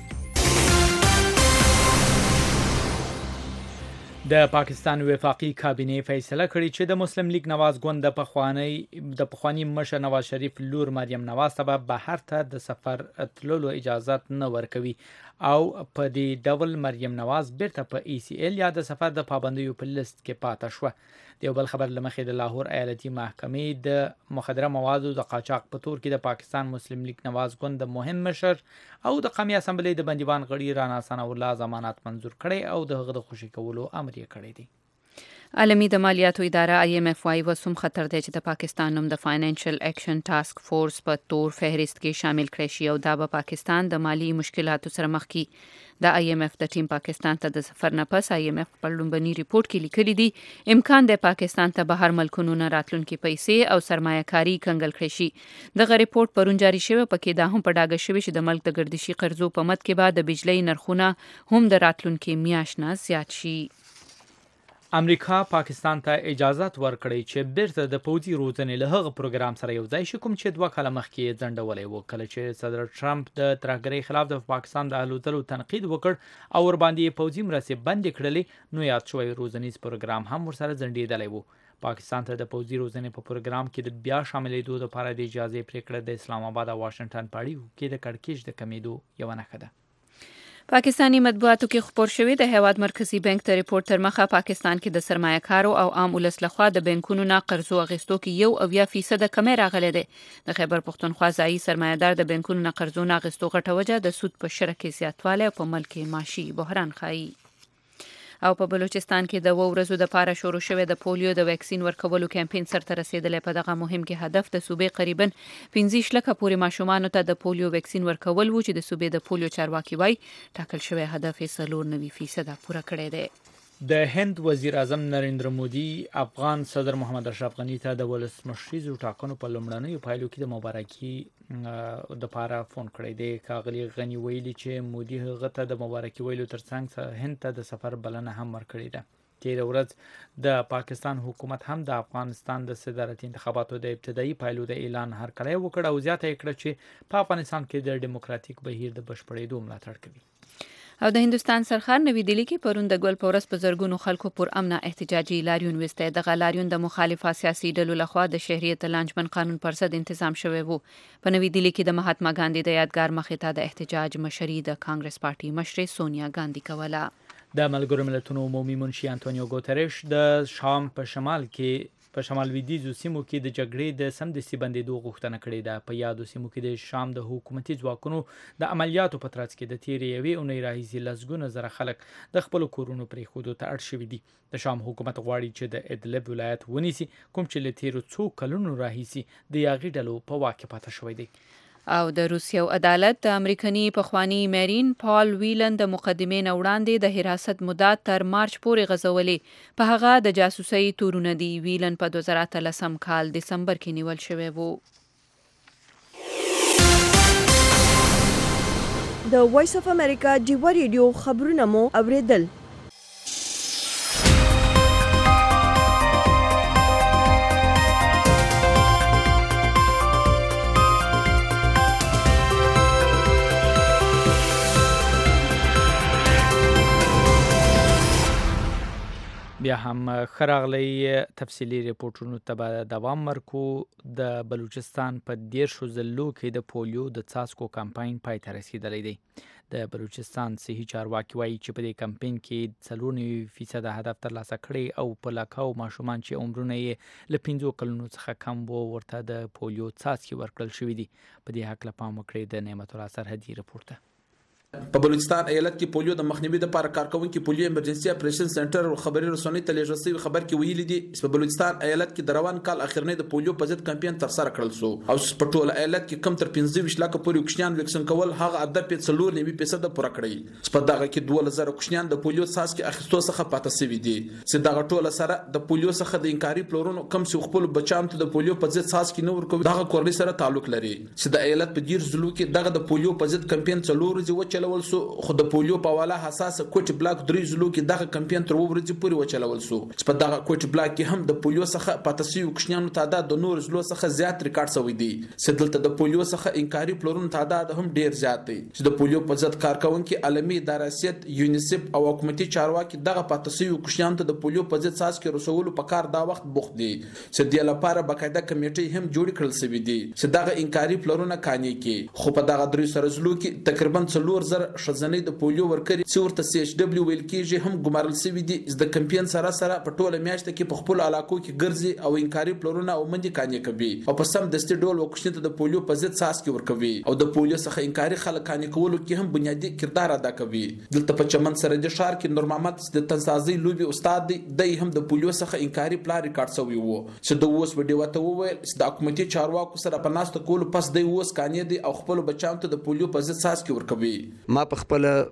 د پاکستان وفاقي کابینې فیصله کړې چې د مسلم لیگ نواز ګوند د پخوانی مشر نواز شریف لور مریم نواز ته بهر ته د سفر تللو اجازه نه ورکوي او په دې ډول مریم نواز بیرته په ECL یا د سفر د پابندیو په لیست کې پاتې شوه. د یو بل خبر لمخې د لاهور ایالتي محکمې د مخدره موادو د قاچاق په تور کې د پاکستان مسلم لیگ نواز ګوند د مهم مشر او د قومي اسمبلی د بندیوان غړي رانا ثنا الله ضمانت منظور کړي او د هغه د خوشي کولو امر یې کړی دی. عالمی د مالیاتو اداره IMF وايي وسوم خطر دی چې د پاکستان نوم د فاینانشل اکشن ټاسک فورس په تور فهرست کې شامل کړي شي او دا به پاکستان د مالی مشکلاتو سره مخ کړي. د IMF د ټیم پاکستان ته د سفر نه پس IMF په لومبني ریپورت کې لیکلي دي امکان دی پاکستان ته بهر ملکونو نه راتلونکي پیسې او سرمایه کاری کنګل کړي شي. دغه ریپورت پرون جاری شوی پکې دا هم په ډاګه شوی چې د ملک د ګردشي قرضو په مد کې بعد د بجلی نرخونه هم د راتلونکي میاشت نه زیات شي. امریکا پاکستان ته اجازه ورکړې چې بیرته د پوځي روزنې له هغه پروګرام سره یو ځای شي کوم چې 2 کاله مخکې ځنډولې و. کله چې صدر ټرمپ د ترهګرۍ خلاف د پاکستان د الوتلو تنقید وکړ او ور باندې پوځي مرستې بندې کړلې نو یاد شوی روزنیز پروګرام هم ورسره ځنډېدلی و. پاکستان ته د پوځي روزنې په پروګرام کې د بیا شاملېدو لپاره د اجازه پریکړه د اسلام آباد او واشنگټن په اړیکو کې د کړکېچ د کمیدو یو نښه ده. پاکستانی مطبوعاتو کې خبر شوی د هیواد مرکزی بانک ته ریپورت تر مخه پاکستان کې د سرمایه کارو او عام ولس لخوا د بانکونو نه قرضو اخیستو کې 1% کمی راغلی دی. د خیبر پښتونخوا ځایي سرمایه‌دار د بانکونو نه قرضو نه اخیستو غټه وجه د سود په شرکې زیاتوالی او په ملک معاشي بحران ښایي. او په بلوچستان کې د ورځو د پاره شروع شوه د پولیو د ویکسین ورکولو کمپاین سره رسیدلې. په دغه مهم کې هدف د صوبې قریبا 15 لکه پورې ماشومان ته د پولیو ویکسین ورکول وو چې د صوبې د پولیو چارواکي وای ټاکل شوی هدف 93% پوره کړی دی. د هند وزیر اعظم نریندر مودي افغان صدر محمد اشرف غني ته د ولسمشریزو ټاکنو په لومړنیو پایلو کې د مبارکي د پاره فون کړی دی. ښاغلي غني ویلي چې مودي هغه ته د مبارکي ویلو ترڅنګ هند ته د سفر بلنه هم ورکړې ده. تېره ورځ د پاکستان حکومت هم د افغانستان د صدارتي انتخاباتو د ابتدایي پایلو د اعلان هرکلی وکړ او زیاته یې کړه چې په افغانستان کې د ډیموکراتیک بهیر د بشپړېدو ملاتړ کوي. او د هندستان سرخار نوی دلی کې پرون د ګل پورس په زرګونو خلکو پر امنه احتجاجي لاریون وسته. د لاریون د مخالفه سیاسي ډلو لخوا د شهریت لانجمن قانون پر ضد تنظیم شوی وو. په نوی دلی کې د مهاتما ګاندی د یادګار مخې ته د احتجاج مشري د کانګرس پارټي مشر سونیا ګاندی کوله. د ملګرو ملتونو عمومي منشي انټونیو ګوتریش د شام په شمال لویدیځو سیمو کې د جګړې د سمدستي بندېدو غوښتنه کړې ده. په یادو سیمو کې د شام د حکومتي ځواکونو د عملیاتو په ترڅ کې د تیرې یوې اونۍ راهیسې لسګونه زره خلک د خپلو کورونو پرېښودو ته اړ شوي دي. د شام حکومت غواړي چې د ادلب ولایت ونیسي، کوم چې له تیرو څو کلونو راهیسې د یاغي ډلو په واک کې پاتې شوی دی. او د روسیې عدالت د امریکایي پخوانی میرین پال ویلن د مقدمې نه وړاندې د حراست مدت تر مارچ پورې غځولې. په هغه د جاسوسۍ تورونه دي. ویلن په 2013 کال دسمبر کې نیول شوی وو. د وایس اف امریکا ډیوا ریډیو خبرونه مو اوریدل. بیا هم خراغلی تفصیلی ریپورټونو ته به دوام ورکو. د بلوچستان په 13 ضلعو کې د پولیو د څاڅکو کمپاین پای ته رسیدلی دی. د بلوچستان صحي چارواکي وایي چې په دې کمپاین کې 94% هدف ترلاسه کړی او په لکاو ماشومان چې عمرونه یې له 5 کلونو څخه کم وو ورته د پولیو څاڅکي ورکړل شوي دي. په دې هکله پام وکړئ د نعمت الله سرحدي رپورټ ته. په بلوچستان ایالت کې پولیو د مخنیوي لپاره کارکونکو پولیو ایمرجنسي اپریشن سنټر خبري رسونی ته لیږل شوی خبر کې ویلي دي چې په بلوچستان ایالت کې د روان کال اخرنۍ د پولیو په ضد کمپاین تر سره کړل شو او په ټول ایالت کې کم تر 15 لک پولیو کوچنیان ویکسین کول هغه عدد په 4.9% پوره کړی. په دغه کې 2000 کوچنیان د پولیو څاڅکي اخیستو څخه پاتې شوي دي. چې دغه ټول سره د پولیو څخه د انکاري پلورونو کم څو خپل بچام ته د پولیو په ضد څاڅکي نه ورکوي دغه کورنۍ سره تعلق لري. چې د ایالت په 13 ضلعو کې دغه د پولیو په ضد کمپاین 4 ورځې وچلول شو. خو د پولیو په حواله حساس کوټ بلاک 3 ضلعو کې دغه کمپاین تر ورځې پورې وچلول شو. چې په دغه کوټ بلاک کې هم د پولیو څخه پاتې شوي کوچنیانو تعداد د نور ضلعو څخه زیات ریکارډ شوی دی. چې دلته د پولیو څخه انکاري پلورونو تعداد هم ډیر زیات دی. چې د پولیو په ضد کارکونکو عالمي ادارات یونیسف او حکومتي چارواکي دغه پاتې شوي کوچنیانو ته د پولیو په ضد څاڅکي رسولو په کار دا وخت بوخت دي. چې د لپاره باقاعده کمیټې هم جوړ کړل شوی دي چې دغه انکاري پلورونه کاني کې. خو په دغه درې سره ضلعو کې تقریبا 4000 شزنې د پولیو ورکري چې ورته CHW ویل کېږي هم ګمارل شوي دي. د کمپاین سره په ټوله میاشت کې په خپل علاقو کې ګرځي او انکاري پلورونه او منډي کاني کوي او په سم دستي ډول وکښنه ته د پولیو په ضد څاڅکي ورکوي او د پولیو څخه انکاري خلک کاني کولو کې هم بنیادی کردار ادا کوي. دلته په چمن سره د ښار کې نور محمد د تنسازي لوبي استاد دی. د هم د پولیو څخه انکاري پلان ریکارډ شوی وو چې د اوس ویډیو ته وویل چې د حکومتي چارواکو سره په ناست کول پس د اوس کاني دي او خپل بچام ته د پولیو په ضد څاڅکي ورکوي. ما په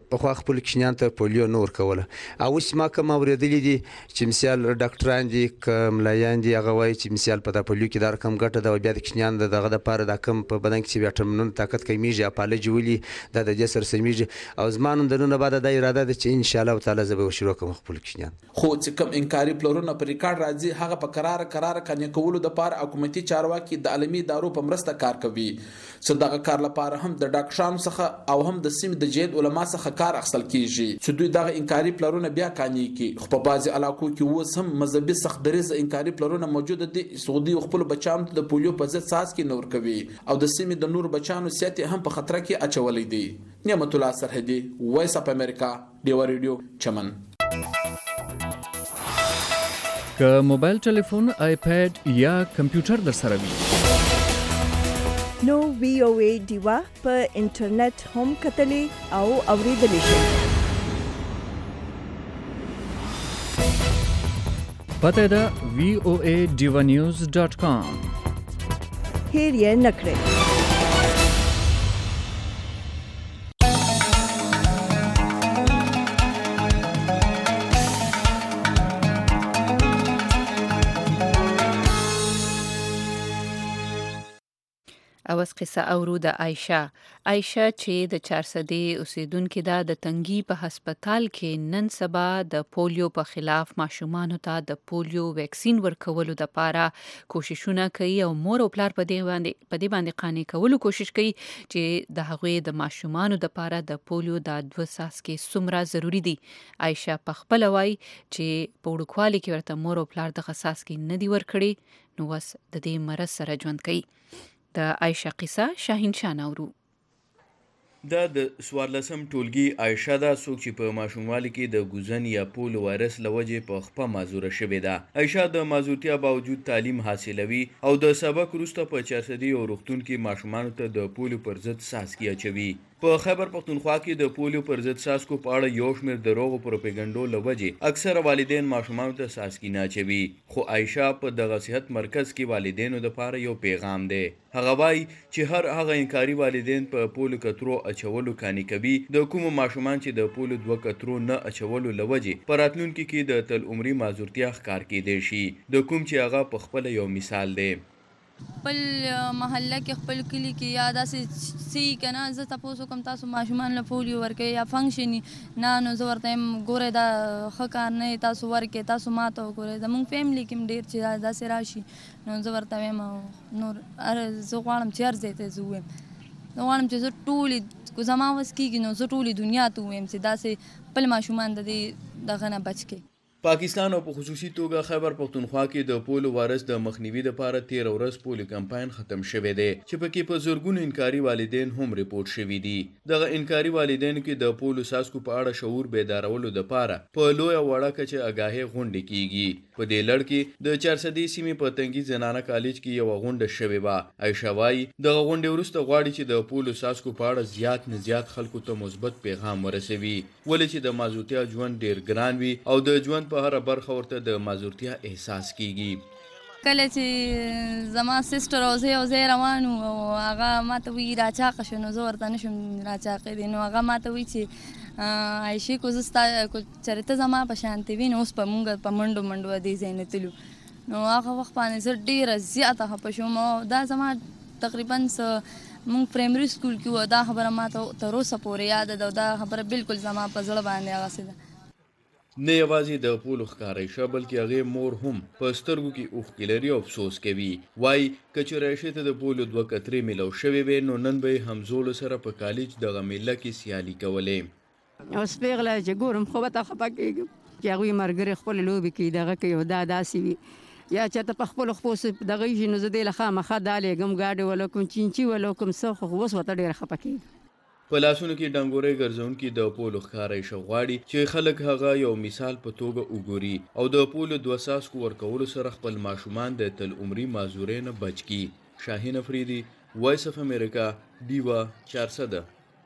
خپل کښنیان ته پولیو نور کوله او اوس ما کوم اوریدلې دي چې مثال ډاکټران دي کوملایان دي هغه وایي چې مثال په پولیو کې دا رقم ګټه ده او بیا د کښنیان دغه د پاره د کم په بدن کې چې ویټامینونو طاقت کمیږي اپالج ولي دا د جسر سمیږي او زمانو دنه بعد د اراده ده چې ان شاء الله تعالی زه به شروع کوم خپل کښنیان. خو چې کوم انکاري پلورونه په ریکارډ راځي هغه په قرار کني کولو د پاره حکومتي چارواکي د عالمي ادارو په مرسته کار کوي. چې دغه کار لپاره هم د ډاکټرانو څخه او هم د سیمې د جید علما څخه کار اخیستل کیږي چې دوی دغه انکاري پلورونه بیا کاني کی. خو په بعضي علاقو کې اوس هم مذهبي سخت دریز انکاري پلورونه موجود دي. سعودي خپل بچام ته د پولیو په ضد څاڅکي نور کوي او د سیمې د نور بچانو سیاتي هم په خطر کې اچولې دي. نعمت الله سرحدي وایس اپ امریکا ډیوا ریډیو چمن. که موبایل ټلیفون آیپاد یا کمپیوټر در سره وي نو VOA ډیوا په انټرنیټ هم کتلې او اوریدلې شئ. پته ده voaDivanews.com. هیر یې نکړئ. اوس قصه اورو د عائشه چې د 400 اوسیدونکو د تنګي په هسپتال کې نن سبا د پولیو په خلاف ماشومانو ته د پولیو ویکسین ورکولو لپاره کوششونه کوي او مور او پلار په دې باندې قانع کولو کوشش کوي چې د هغوی د ماشومانو لپاره د پولیو د 2 څاڅکي څومره ضروری دي. عائشه په خپل وایي چې په وړوکوالي کې ورته مور او پلار د څاڅکي نه دی ورکړي نو وس د دې مرض سره ژوند کوي. د عائشه قصه شاهین شاه نورو. دا د 14 ټولګي عائشه دا څوک چې په ماشوموالي کې د ګوزن یا پولیو وایرس لوجې په خپه معذوره شوې ده. عائشه د معذورتیا باوجود تعلیم حاصلوي او د سبق وروسته په 400 او روغتون کې ماشومانو ته د پولیو پر ضد څاڅکي اچوي. په خیبر پختونخوا کې د پولیو پر ضد څاڅکو په اړه یو شمېر دروغو پروپاګاندا لوجې اکثره والدین ماشومانو ته څاڅکي نه اچوي. خو عائشه په دغه صحت مرکز کې والدینو لپاره یو پیغام دی. هغه وایي چې هر هغه انکاري والدین په پولیو کترو اچولو کاني کوي د کوم ماشومان چې د پولیو 2 کترو نه اچولو لوجې په راتلونکي کې د تل عمري معذورتیا ښکار کېدی شي د کوم چې هغه په خپل یو مثال دی. خپل محله کې خپل کلی کې یا داسې سی کنه زه تاسو کوم تاسو ماشومان له پولیو ورکې یا فنکشن نه نو زه ورته ګوره دا ښه کار نه تاسو ورکې تاسو ماته وګورئ زموږ فیملی کې ډېر چې داسې راشي نو زه ورته وایم نور زه غواړم چې هر ځای ته زه ووایم زه غواړم چې زه ټولې که زما وس کېږي نو زه ټولې دنیا ته ووایم چې داسې خپل ماشومان د دې دغه نه بچ کړي. پاکستان او په خصوصي توګه خیبر پختونخوا کې د پولیو وایرس د مخنیوي لپاره 13 ورځ پولیو کمپاین ختم شوی دی چې پکې په زورګونو انکاري والدین هم ریپورت شوي دي. دغه انکاري والدینو کې د پولیو څاڅکو په اړه شعور بیدارولو لپاره په لویه وړه کچه آګاهي غونډې کیږي. په دې لړ کې د 400 سیمې په تنګي زنانه کالج کې یو غونډه شوې وه. عائشه وایي دغه غونډې وروسته غواړي چې د پولیو څاڅکو په اړه زیات نه زیات خلکو ته مثبت پیغام ورسوي ولې چې د معذورتیا ژوند ډیر ګران وي او د ژوند په هر برخه ورته د معذورتیا احساس کیږي. کله چې زما سیسټر او زه روانو او هغه ماته وی راچاقه شو نو زه ورته نشم راچاقې نو هغه ماته وی چې عائشه کو زستا چرته زما په شانتي وین اوس په مونږ په منډو دي زین تلو نو هغه وخت باندې زه ډیره زیاته خپه شوم دا زما تقریبا مونږ پرایمري سکول کې و دا خبره ماته تر اوسه پورې یاد ده دا خبره بالکل زما په زړه باندې هغه سده نه یوازې د پولیو ښکاري شه بلکې هغې مور هم په سترګو کې اوښکې لري او افسوس کوي. وایي که چې عایشې ته د پولیو 2 کترې میلاو شوې وې نو نن به یې همزولو سره په کالج دغه میله کې سیالي کولې. اوس پیغله چې ګورم خو به ته خفه کېږم چې هغوی ملګري خپلې لوبې کوي دغه کوي او دا داسې وي یا چېرته په خپلو خپو دغه شي نو زه دې له خامخا دا لېږم ګاډې ولا کوم چینچي ولا کوم څه خو اوس ورته ډېره خفه کېږم. په لاسونو کې ډنګورې ګرځونکي د پولیو ښکاری شه غواړي چې خلک هغه یو مثال په توګه وګوري او د پولیو 2 څاڅکو ورکولو سره خپل ماشومان د تل عمري معذورۍ نه بچ کړي. شاهین افریدي وایس اف امریکا دیوا 400.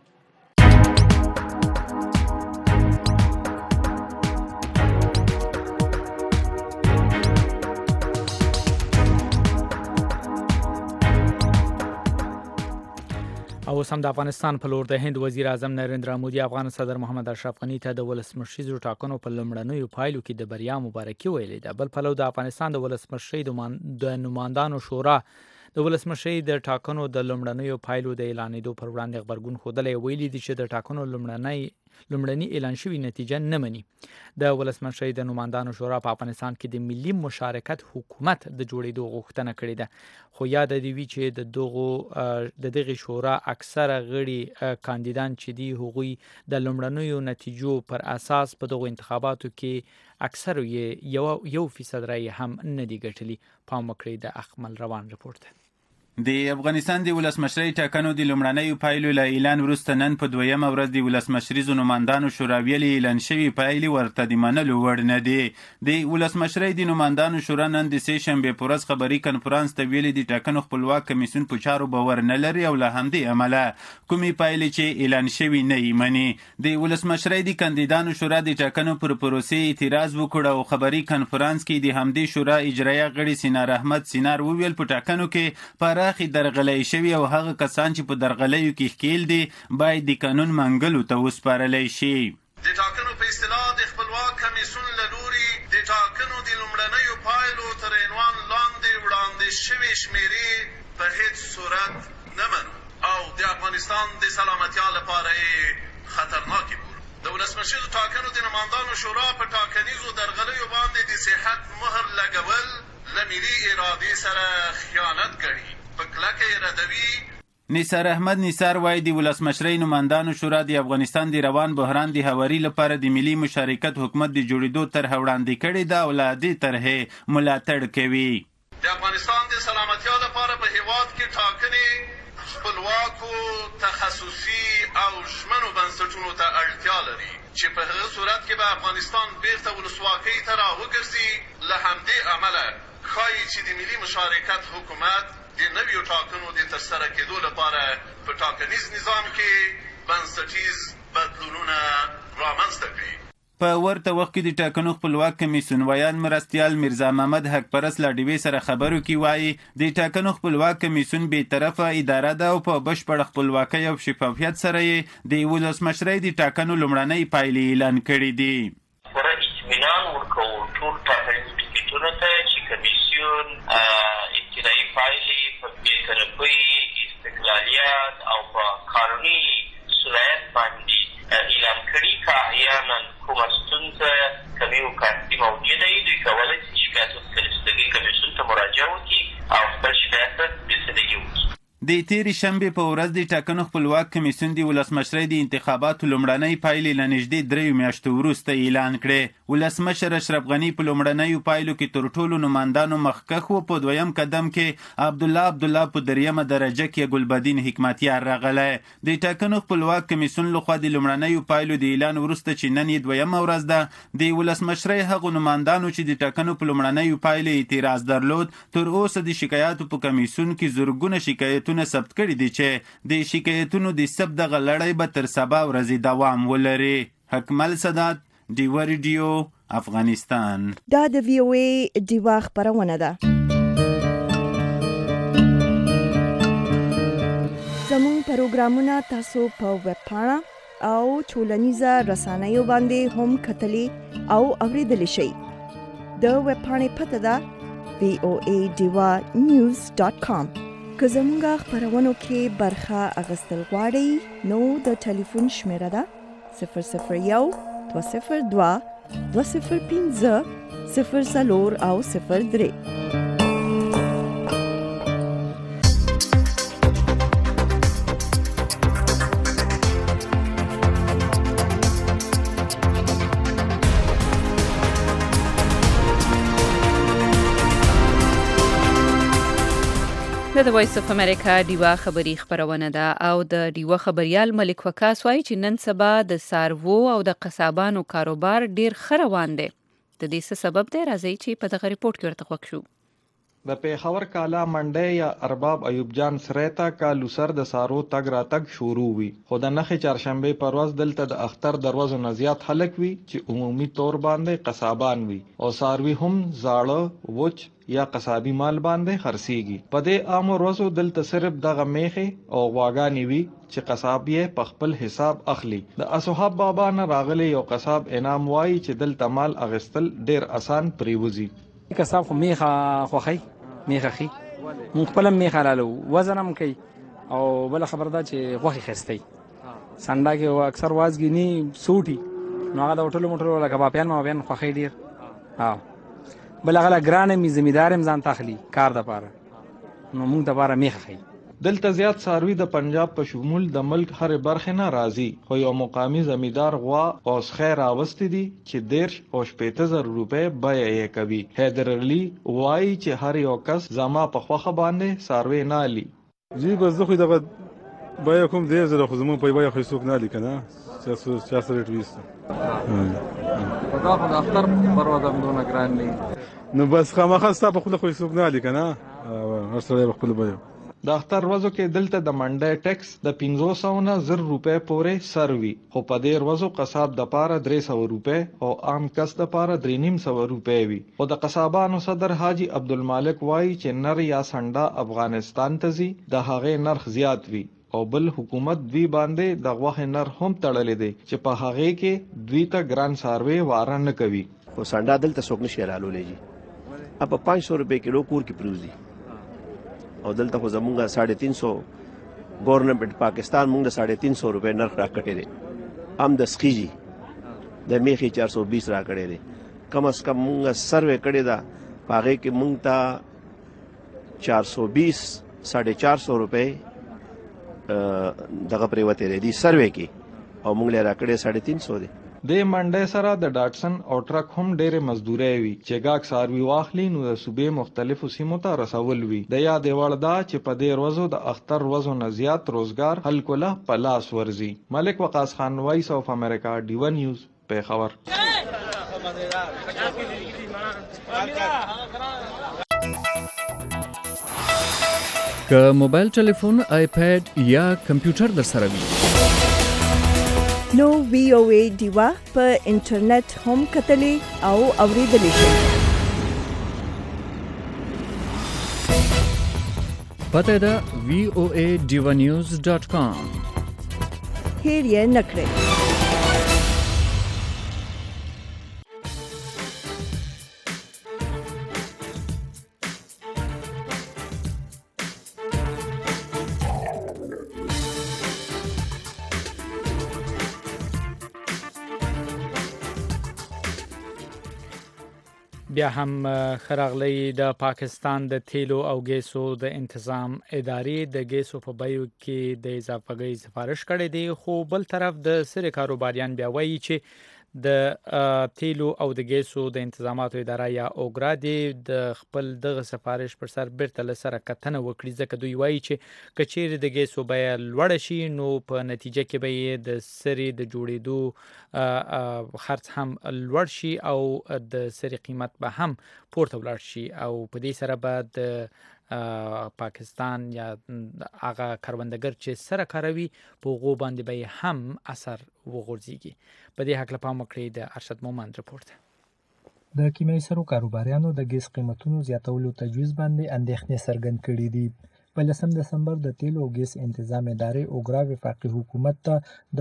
او سم د افغانستان په لور د هند وزیر اعظم نریندرا مودي افغان صدر محمد اشرف غنی ته د ولسمشریزو ټاکنو په لومړنیو پایلو کې د بریا مبارکي ویلې ده. بل پلو د افغانستان د ولسمشرۍ د نمائندانو شورا د ولسمشرۍ د ټاکنو د لومړنیو پایلو د اعلانېدو پر وړاندې غبرګون ښودلی ویلي دي چې د ټاکنو لومړنی اعلان شوی نتیجه نه مني. د ولسمشرۍ د نمائندانو شورا په افغانستان کې د ملي مشارکت حکومت د جوړېدو غوښتنه کړې ده خو یاد دې وي چې د دغه شورا اکثره غړي کاندیدان چې دي هغوی د لومړنیو نتیجو پر اساس په دغه انتخاباتو کې اکثر یې 1% رای هم نه دي ګټلي. پام وکړئ د اخمل روان رپورت. د افغانستان د ولسمشرۍ ټاکنو د لومړنیو پایلو له اعلان وروسته نن په 2مه ورځ د ولسمشریزو نمائندانو شورا ویلي اعلان شوي پایلې ورته د منلو وړ نه دي. د ولسمشرۍ د نمائندانو شورا نن د سې شنبې په ورځ خبري کنفرانس ته ویلي د ټاکنو خپلواک کمیسیون په چارو باور نه لري او له همدې امله کومې پایلې چې اعلان شوي نه یې مني. د ولسمشرۍ د کاندیدانو شورا د ټاکنو پر پروسې اعتراض وکړ او خبري کنفرانس کې د همدې شورا اجرایه غړي سینار احمد سینار وویل په ټاکنو کې پراخې درغلۍ شوي او هغه کسان چې په درغلیو کې ښکیل دي باید د قانون منګلو ته وسپارلی شي. د ټاکنو په اصطلاح د خپلواک کمیسیون له لوري د ټاکنو د لومړنیو پایلو تر عنوان لاندې وړاندې شوې شمیرې په هیڅ صورت نه منو او د افغانستان د سلامتیا لپاره خطرناکې بولو. د ولسمشر ټاکنو د نمایندانو شورا په ټاکنیزو درغلیو باندې د صحت مهر لګول له ملي ارادې سره خیانت ګڼي، په کلکه یې ردوي. نثار احمد نثار وایي د ولسمشرۍ نمایندانو شورا د افغانستان د روان بحران د هواري لپاره د ملي مشارکت حکومت د جوړېدو طرحه وړاندې کړې ده او له دې طرحې ملاتړ کوي. د افغانستان د سلامتیا لپاره په هیواد کې ټاکنې خپلواکو تخصصي او ژمنو بنسټونو ته اړتیا لري چې په هغه صورت کې به افغانستان بیرته ولسواکۍ ته راوګرځي. له همدې امله ښایي چې د ملي مشارکت حکومت د نویو ټاکنو د ترسره کېدو لپاره په ټاکنیز نظام کې بنسټیز بدلونونه رامنځته کړي. په ورته وخت کې د ټاکنو خپلواک کمیسیون ویان مرستیال میرزا محمد حق پرست له ډیوې سره خبرو کې وایي د ټاکنو خپلواک کمیسیون بې طرفه اداره ده او په بشپړ خپلواکۍ او شفافیت سره یې د ولسمشرۍ د ټاکنو لومړنۍ پایلې اعلان کړي دي. پوره اطمینان ورکوو ټول ټاکنیزو ټکټونو ته چې کمیسیون ابتدایي پایلې په بې طرفۍ، استقلالیت او په قانوني صلاحیت باندې اعلان کړي. که احیانا کومه ستونزه کمې او کاستي موجوده وي، دوی کولی شي شکایت وکړي کمیسیون ته مراجعه وکړي او خپل شکایت ته رسیدګي وکړي. د تیرې شنبې په ورځ د ټاکنو خپلواک کمیسیون د ولسمشرۍ د انتخاباتو لومړنۍ پایلې له نږدې 3 میاشتو وروسته اعلان کړې. ولسمشر اشرف غني په لومړنیو پایلو کې تر ټولو نمایندانو مخکښ و. په دویم قدم کې عبدالله په دریمه درجه کې ګلبدین حکمتیار راغلی. د ټاکنو خپلواک کمیسیون لخوا د لومړنیو پایلو د اعلان وروسته چې نن یې دویمه ورځ ده، د ولسمشرۍ هغو نمایندانو چې د ټاکنو په لومړنیو پایلو اعتراض درلود تر اوسه د شکایاتو په کمیسیون کې زرګونه شکایتونه ثبت کړي دي چې د شکایتونو د ثبت دغه لړۍ به تر سبا ورځې دوام ولري. حکمل سادات، ډیوه ریډیو، افغانستان. دا د وی او ای ډیوه خپرونه ده. زموږ پروګرامونه تاسو په ویب پاڼه او ټولنیزه رسنیو باندې هم کتلی او اوریدلی شئ. د ویب پاڼې پته ده voadewanews.com. که زمونږ خپرونو کې برخه اخیستل غواړئ نو د ټلیفون شمیره ده 001 202 205 04 او 03. د وایس اف امریکا ډیوا خبری خبرونه ده او د ډیوا خبريال ملک وکاس وایي چې نن سبا د سارو او د قصابانو کاروبار ډیر خروان دی. د دې سبب دی راځي چې په دغه ریپورت کې ورته وښیو. د پیښور کالا منډي یا ارباب ایوب جان سریتا کالو سر د سارو تګ را تګ شروع وي، خو د نخې چهارشنبه پر ورځ دلته د اختر دروازو نه زیات خلک وي چې عمومي تور باندې قصابان وي او ساروي هم زاړه وچ یا قصابي مال باندې خرڅيږي. په دې عام ورځو دلته صرف دغه میخه او غواګانی وي چې قصاب یې په خپل حساب اخلي. د اصحاب بابا نه راغلي یو قصاب انعام وایي چې دلته مال اغستل ډیر آسان پریوزي. قصاب خو میخه خوخی میخه خي مونږ خپل میخه لالو وزنم کوي او بل خبر ده چې غوخي خستي سنډا کې اکثر وازګنی سوټي نو هغه د هوټل موټر ولا کبابیان ما بیان خوخي ډیر بل هغه ګرانه می زمیدارم ځان تخلي کار د پاره نو مونږ د پاره میخه خي. دلته زیات ساروي د پنجاب په شمول د ملک هر برخه نه راځي، خو یو مقامی زمیدار غوا او خیر راوستي دي چې 10 او 15000 روپے بیه یې کوي. حیدر علي وایي چې هر یو کس زما په خوخه باندې ساروي نه علي. جی بس زه خو دغه بیه کوم دی زه خو زمون په بیه خو څوک نه علي کنه چې سره ټویست دا خو د اختر پروا د مدونه ګران نه نو بس خامخا ستا په خپل خو څوک نه علي کنه هر سره په خپل بیه. د اختر ورځو کې دلته د منډي ټیکس د 500 نه 1000 روپے پورې سروي، خو په دې ورځو قصاب د پاره 300 روپے او عام کس د پاره 350 روپے وي. او د قصابانو صدر حاجی عبدالمالک وایي چې نر یا سنډا افغانستان ته ځي د هغه نرخ زیات وي او بل حکومت دوی باندې د غوښه نر هم تړلې دي چې په هغه کې دوی ته ګران سروي واره نه کوي. خو سنډا دلته څوک نشي رالولې جی اب 500 روپے کیلو کور کې پروزي او دلته خو زمونږه 350 گورنمنت پاکستان موږ د 350 روپے نرخ راکټی دی هم د سخیجی د میخي 420 راکړی دی کم از کم موږ سروې کړی دا پاغه کې موږ ته 420 450 روپے دغه پریوته دی سروې کې او موږ له راکړی 350 دی د منډه سره د ډاټسن او ټرک هم ډېرې مزدوري وي چې گاګ ساروي واخلي نو د صوبې مختلفو سیمو ته رسول وي د یاد وړ دا چې په دې ورځو د اختر ورځو نه زیات روزګار خلکو له په لاس ورځي ملک وقاص خان وایس اف امریکا ډیو نیوز پیښور که موبایل ټلیفون آیپیډ یا کمپیوټر در سره وي نو VOA ډیوا په انټرنیټ هم کتلې او اوریدلې شئ. پته ده voaDivanews.com. هیر یې نکړئ. بیا هم خراغلی د پاکستان د تیلو او ګیسو د انتظام ادارې د ګیسو په بیو کې د اضافهګۍ سفارش کړې دی خو بل طرف د سری کاروباریان بیا وایي چې د تیلو او د ګیسو د انتظاماتو اداره یا اوګرا د خپل دغه سفارش پر سر بیرته له سره کتنه وکړي ځکه دوی وایي چې کچېرې د ګیسو بیه لوړه شي نو په نتیجه کې به یې د سری د جوړېدو خرڅ هم لوړ شي او د سری قیمت به هم پورته ولاړ شي او په دې سره به د پاکستان یا هغه کروندګر چې سره کاروي په هغو باندې به هم اثر وغورځيږي. په دې هکله پام وکړئ. د ارشد مومند رپورت. د کیمیاوي سرو کاروباریانو د ګیس قیمتونو زیاتولو تجویز باندې اندېښنې څرګند کړې دي. په 10 دسمبر د تیلو او ګیس انتظام ادارې اوګرا وفاقي حکومت ته د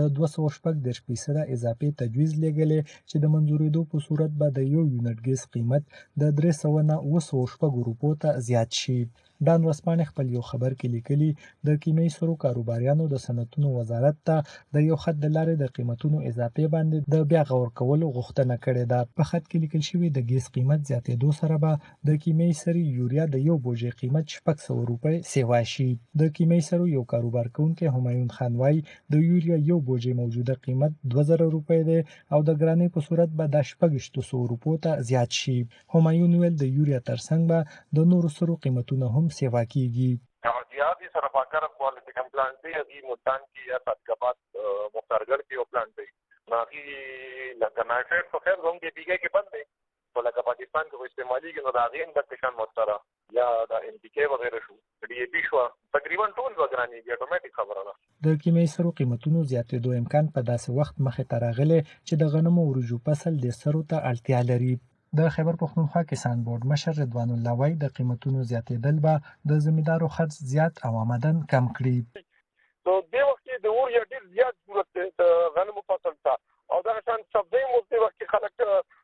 214% اضافي تجویز لېږلی چې د منظورېدو په صورت به د یو یونټ ګیس قیمت د 300 نه 214 روپو ته زیات شي. ډان ورسپانې خپل یو خبر کې لیکلي د کیمیاوي سرو کاروباریانو د صنعتونو وزارت ته د یو خط د لارې د قیمتونو اضافې باندې د بیا غور کولو غوښتنه کړې ده. په خط کې لیکل شوی د ګیس قیمت زیاتېدو سره به د کیمیاوي سرې یوریا د یو بوجې قیمت 600 روپۍ سیوا شي. د کیمیاوي سرو یو کاروبار کوونکی همایون خان وایي د یوریا یو بوجې موجوده قیمت 2000 روپۍ دی او د ګرانۍ په صورت به د 600 روپو ته زیات شي. همایون ویل د یوریا ترڅنګ به د نورو سرو قیمتونه هم سیوا کیږي. جهادي سرفاکر کوالټي کم پلانټ دی هغه ملتان کې یا تطبیقات مختارګر کې او پلانټ دی باقي لکه نایټریټ خو خیر زموږ کې بیګه کې بند دی ولکه پاکستان کې استعمالي کې نو دا غین د پېشن مستره یا د ان پی کې وغیرہ شو ډي اي پی شو تقریبا ټول وګرانی دی اتوماتیک خبره ده. د کیمیاوي سرو قیمتونو زیاتېدو امکان په داسې وخت مخې ته راغلی چې د غنمو ورجو فصل د سرو ته اړتیا لري. د خیبر پښتونخوا کسان بورډ مشر رضوان الله وای د قیمتونو زیاتېدل به د زمیندارو خرڅ زیات او آمدن کم کړي. نو د وخت د اور یا ډیر زیات ضرورت دی د غنمو فصل ته او دا شان سبزی مو د وخت خلک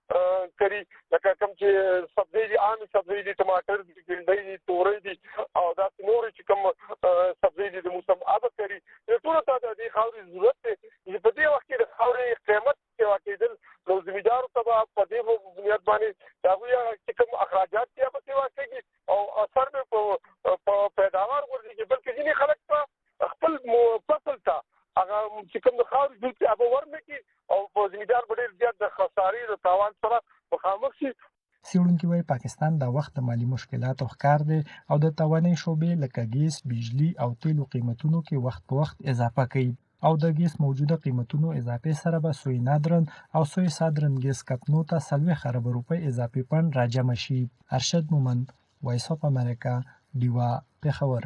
کری لکه کوم چې سبزی دي عام سبزی دي ټماټر دي ګلدې دي تورې دي او دا نور چې کوم سبزی دي د موسم عادت کری ټول ته د خاورې ضرورت دی. په دې وخت کې د خاورې قیمت کې واقعیدل نو زمیندارو ته په دې بنیاد باندې دا ویل چې کوم اخراجات یې په سیوا کوي او اثر په پیداوار ورته بلکې ځینې خلک په خپل فصل ته هغه چې کوم د خاورې جوړ کې هغه ورنکي او په زمیندار ډېر زیات د خسارې د تاوان سره مخامخ شي. څېړونکي وایي پاکستان دا وخت د مالي مشکلاتو ښکار دی او د توانایي شعبې لکه ګیس، بجلي او تیلو قیمتونو کې وخت په وخت اضافه کوي او د ګیس موجوده قیمتونو اضافې سره به سوی نادرن او سوی صادرن ګیس کپنو ته 40 ارب روپۍ اضافي فند راجمع شي. ارشد مومند وایس اف امریکا ډیوا پیښور.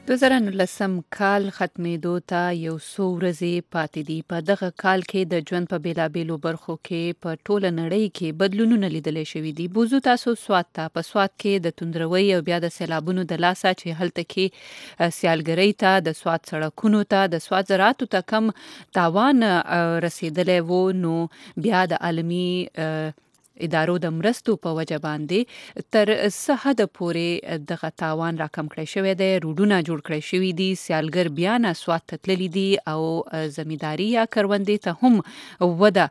2019 کال ختمېدو ته یو څو ورځې پاتې دي. په دغه کال کې د ژوند په بیلابیلو برخو کې په ټوله نړۍ کې بدلونونه لیدلی شوي دي. بوزو تاسو سوات ته. په سوات کې د توندروي او بیا د سیلابونو د لاسه چې هلته کې سیالګرۍ ته، د سوات سړکونو ته، د سوات زراعتو ته کم تاوان رسیدلی و، نو بیا د عالمي ادارو د مرستو په وجه باندې تر څه حده پورې دغه تاوان راکم کړی شوی دی. روډونه جوړ کړی شوي دي. سیالګر بیا نه سوات ته تللي دي او زمینداري یا کروندې ته هم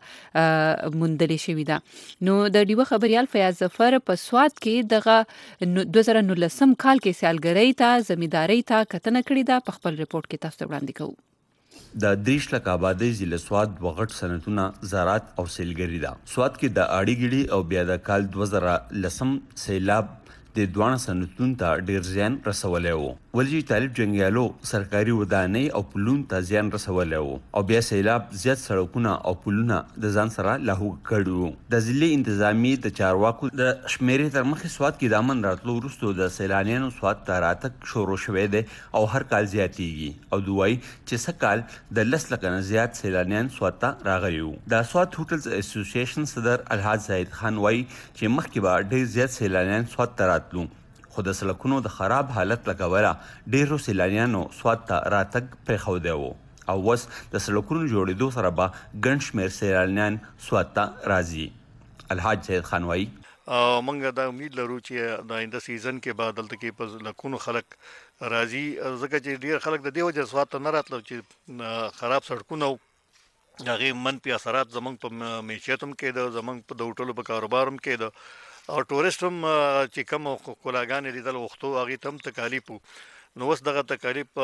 وده موندلې شوې ده. نو د ډیوه خبریال فیاض ظفر په سوات کې دغه 2019 کال کې سیالګرۍ ته، زمیندارۍ ته کتنه کړې ده. په خپل رپورټ کې تاسو ته وړاندې کوو. د 30 لک آبادی ضلع سوات دوه غټ صنعتونه زراعت او سیلګري ده. سوات کې د اړې ګړي او بیا د کال 2010 سیلاب د دوه صنعتونو ته ډیر زیان رسولی و. ولې طالب جنګیالو سرکاري ودانۍ او پلونو ته زیان رسولی و او بیا سیلاب زیات سړکونه او پلونه د ځان سره لاهو کړي وو. د ضلع انتظامی د چارواکو د شمیرې تر مخې سوات کې د امن راتلو وروسته د سیلانیانو سوات ته راتګ شروع شوی دی او هر کال زیاتیږي او دوی چې څه کال د 10 لکه نه زیات سیلانیان سوات ته راغلي وو. د سوات هوټلز اسوسییشن صدر الحاج زاهد خان وایي چې مخکې به ډېر زیات سیلانیان سوات ته راتلو، خو د سړکونو د خراب حالت له کبله ډېرو سیلانیانو سوات ته راتګ پرېښودی و او اوس د سړکونو جوړېدو سره به ګڼ شمېر سیلانیان سوات ته راځي. الحاج زاهد خان وایي موږ دا امید لرو چې د آینده سیزن کې به دلته کې په لکونو خلک راځي، ځکه چې ډېر خلک د دې وجه سوات ته نه راتلو چې خراب سړکونه او هغې منفي اثرات زموږ په معیشت هم کېده، زموږ په د هوټلو په کاروبار هم کېده او ټورست هم چې کوم ښکلاګانې لیدل غوښتو هغې ته هم تکالیف وو. نو اوس دغه تکالیف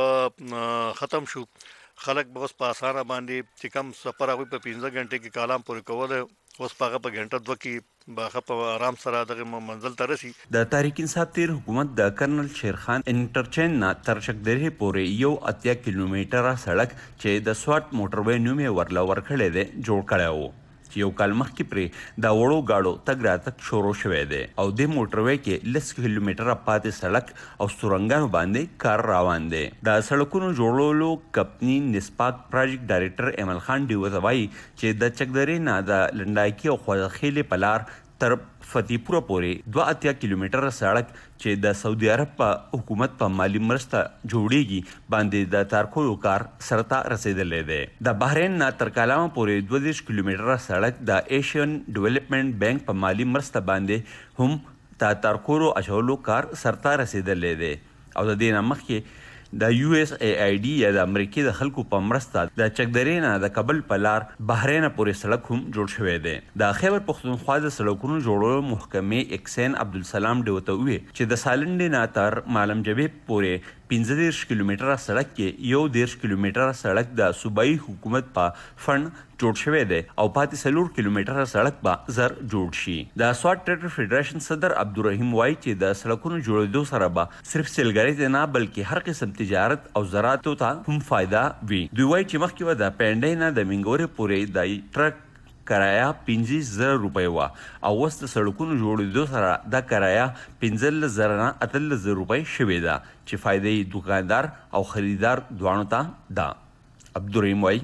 ختم شو. خلک به اوس په اسانه باندې چې کم سفر هغوی په 15 غنټې کې کالام پورې کولی، اوس په هغه په غنټه دوه کې به په آرام سره دغه منزل ته رسي. د تحریک انصاف تیر حکومت د کرنل شیرخان انټرچینج نه تر چکدرې پورې یو 80 کیلومتره سړک چې د سوات موټروي نوم یې ورله ورکړی دی جوړ کړی و، چې یو کال مخکې پرې د وړو گاډو تګ راتګ شروع شوی دی او د موټروي کې 10 کیلومتره پاتې سړک او ستورنګانو باندې کار روان دی. د سړکونو جوړولو کمپنی نسپاک پروجیکټ ډایرکټر ایمل خان ډیو ته وایي چې د چکدرې نه د لنډایکي او خوځخیلې په لار تر فتیپوره پورې 82 کیلومتره سړک چې د سعودي عرب په حکومت په مالی مرسته جوړیږي باندې د تارکولو کار سرته رسیدلی دی. د بحرین نه تر کالامه پورې 22 کیلومتره سړک د ایشین ډیولپمنٹ بینک په مالی مرسته باندې هم د تارکولو اچولو کار سرته رسیدلی دی او د دې نه مخکې د USAID یا د امریکې د خلکو په مرسته د چکدرې نه د کابل په لار بحرین پورې سړک هم جوړ شوی دی. د خیبر پښتونخوا د سړکونو جوړولو محکمې اکسین عبدالسلام ډیو ته وویل چې د سالنډې نه تر معلم جبې پورې 15 کیلومتره سړک کې 11 کیلومتره سړک د صوبایي حکومت په فند جوړ شوی دی او پاتې 4 کیلومتره سړک به زر جوړ شي. د سوات ټریډر فیډریشن صدر عبدالرحیم وایي چې د سړکونو جوړېدو سره به صرف سیلګرۍ ته نه بلکې هر قسم تجارت او زراعتو ته هم فایده وي. دوی وایي چې مخکې به د پینډۍ نه د منګورې پورې د ټرک کرایه 15,000 روپۍ وه او اوس د سړکونو جوړېدو سره دا کرایه 15,000 نه 18,000 روپۍ شوې ده چې فایده یې دوکاندار او خریدار دواړو ته ده. عبدالرحیم وایي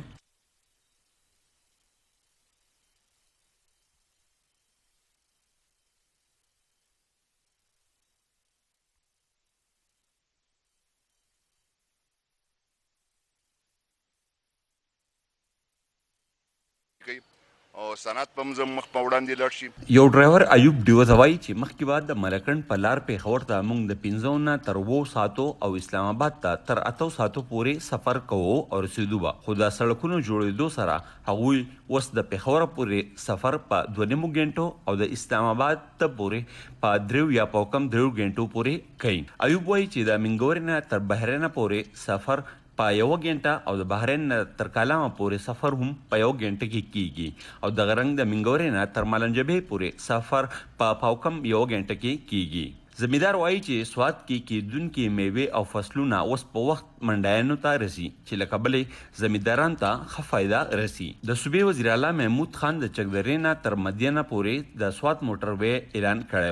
او صنعت په مزم مخ په وړاندې لاړ شي. یو ډرایور ایوب ډیو ته وایي چې مخکې بعد د ملکند په لار پېښور ته موږ د 15 نه تر 2 ساعتو او اسلام آباد ته تر 8 ساعتو پورې سفر کوو او رسیدو به، خو د سړکونو جوړېدو سره هغوی اوس د پېښور پورې سفر په 2.5 غنټو او د اسلام آباد ته پورې په 3 یا په کم 3 غنټو پورې کوي. ایوب وایي چې د منګورې نه تر بحرین پورې سفر په 1 غنټه او د بحرین نه تر کالامه پورې سفر هم په 1 غنټه کې کیږي او د غرنګ د منګورې نه تر مالنجبې پورې سفر په پاوکم 1 غنټه کې کیږي. زمیندار وایي چې سوات کې کیدونکي میوې او فصلونه اوس په وخت منډیانو ته رسي چې له کبله زمیندارانو ته ښه فایده رسي. د صوبې وزیر اعلی محمود خان د چکدرې نه تر مدینه پورې د سوات موټروي اعلان کړی و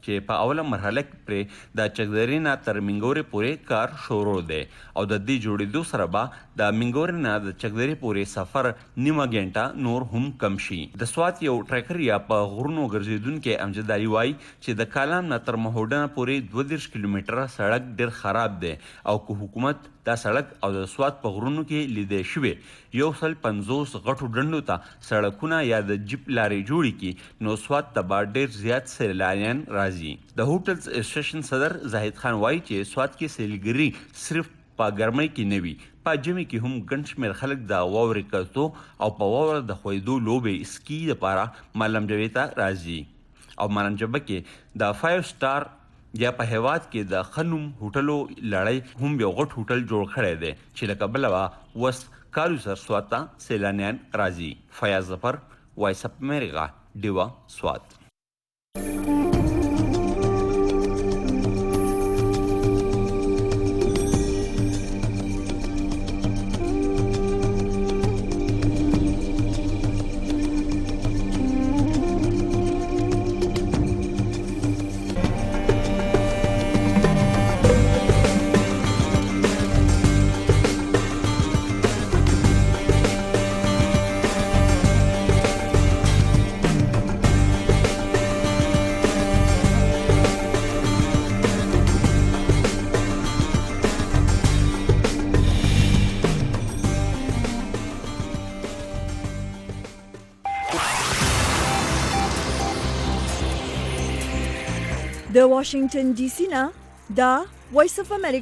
چې په اوله مرحله کې پرې د چکدرې نه تر منګورې پورې کار شروع دی او د دې جوړېدو سره به د منګورې نه د چکدرې پورې سفر نیمه ګنټه نور هم کم شي. د سوات یو ټریکر یا په غرونو ګرځېدونکی امجد علي وایي چې د کالام نه تر مهوډنه پورې 32 کیلومتره سړک ډېر خراب دی او که حکومت دا سړک او د سوات په غرونو کې لیدې شوې 150 غټو ډنډو ته سړکونه یا د جیپ لارې جوړې کړي نو سوات ته به ډېر زیات سیلانیان راځي. د هوټلز اسوسییشن صدر زاهد خان وایي چې سوات کې سیلګري صرف په ګرمۍ کې نه وي، په ژمي کې هم ګڼ شمېر خلک د واورې کتو او په واوره د ښویېدو لوبې سکي لپاره ملم جبې ته راځي. او ملم جبه کې د 5 سټار یا په هیواد کې د خنوم هوټلو لړۍ هم یو غټ هوټل جوړ کړی دی چې له کبله به وس کالو سر سوات ته سیلانیان راځي. فیاض ظفر، وایس اپ امریکا، ډیوا، سوات. د واشنگټن ډي سي نه دا وایس اف امریکا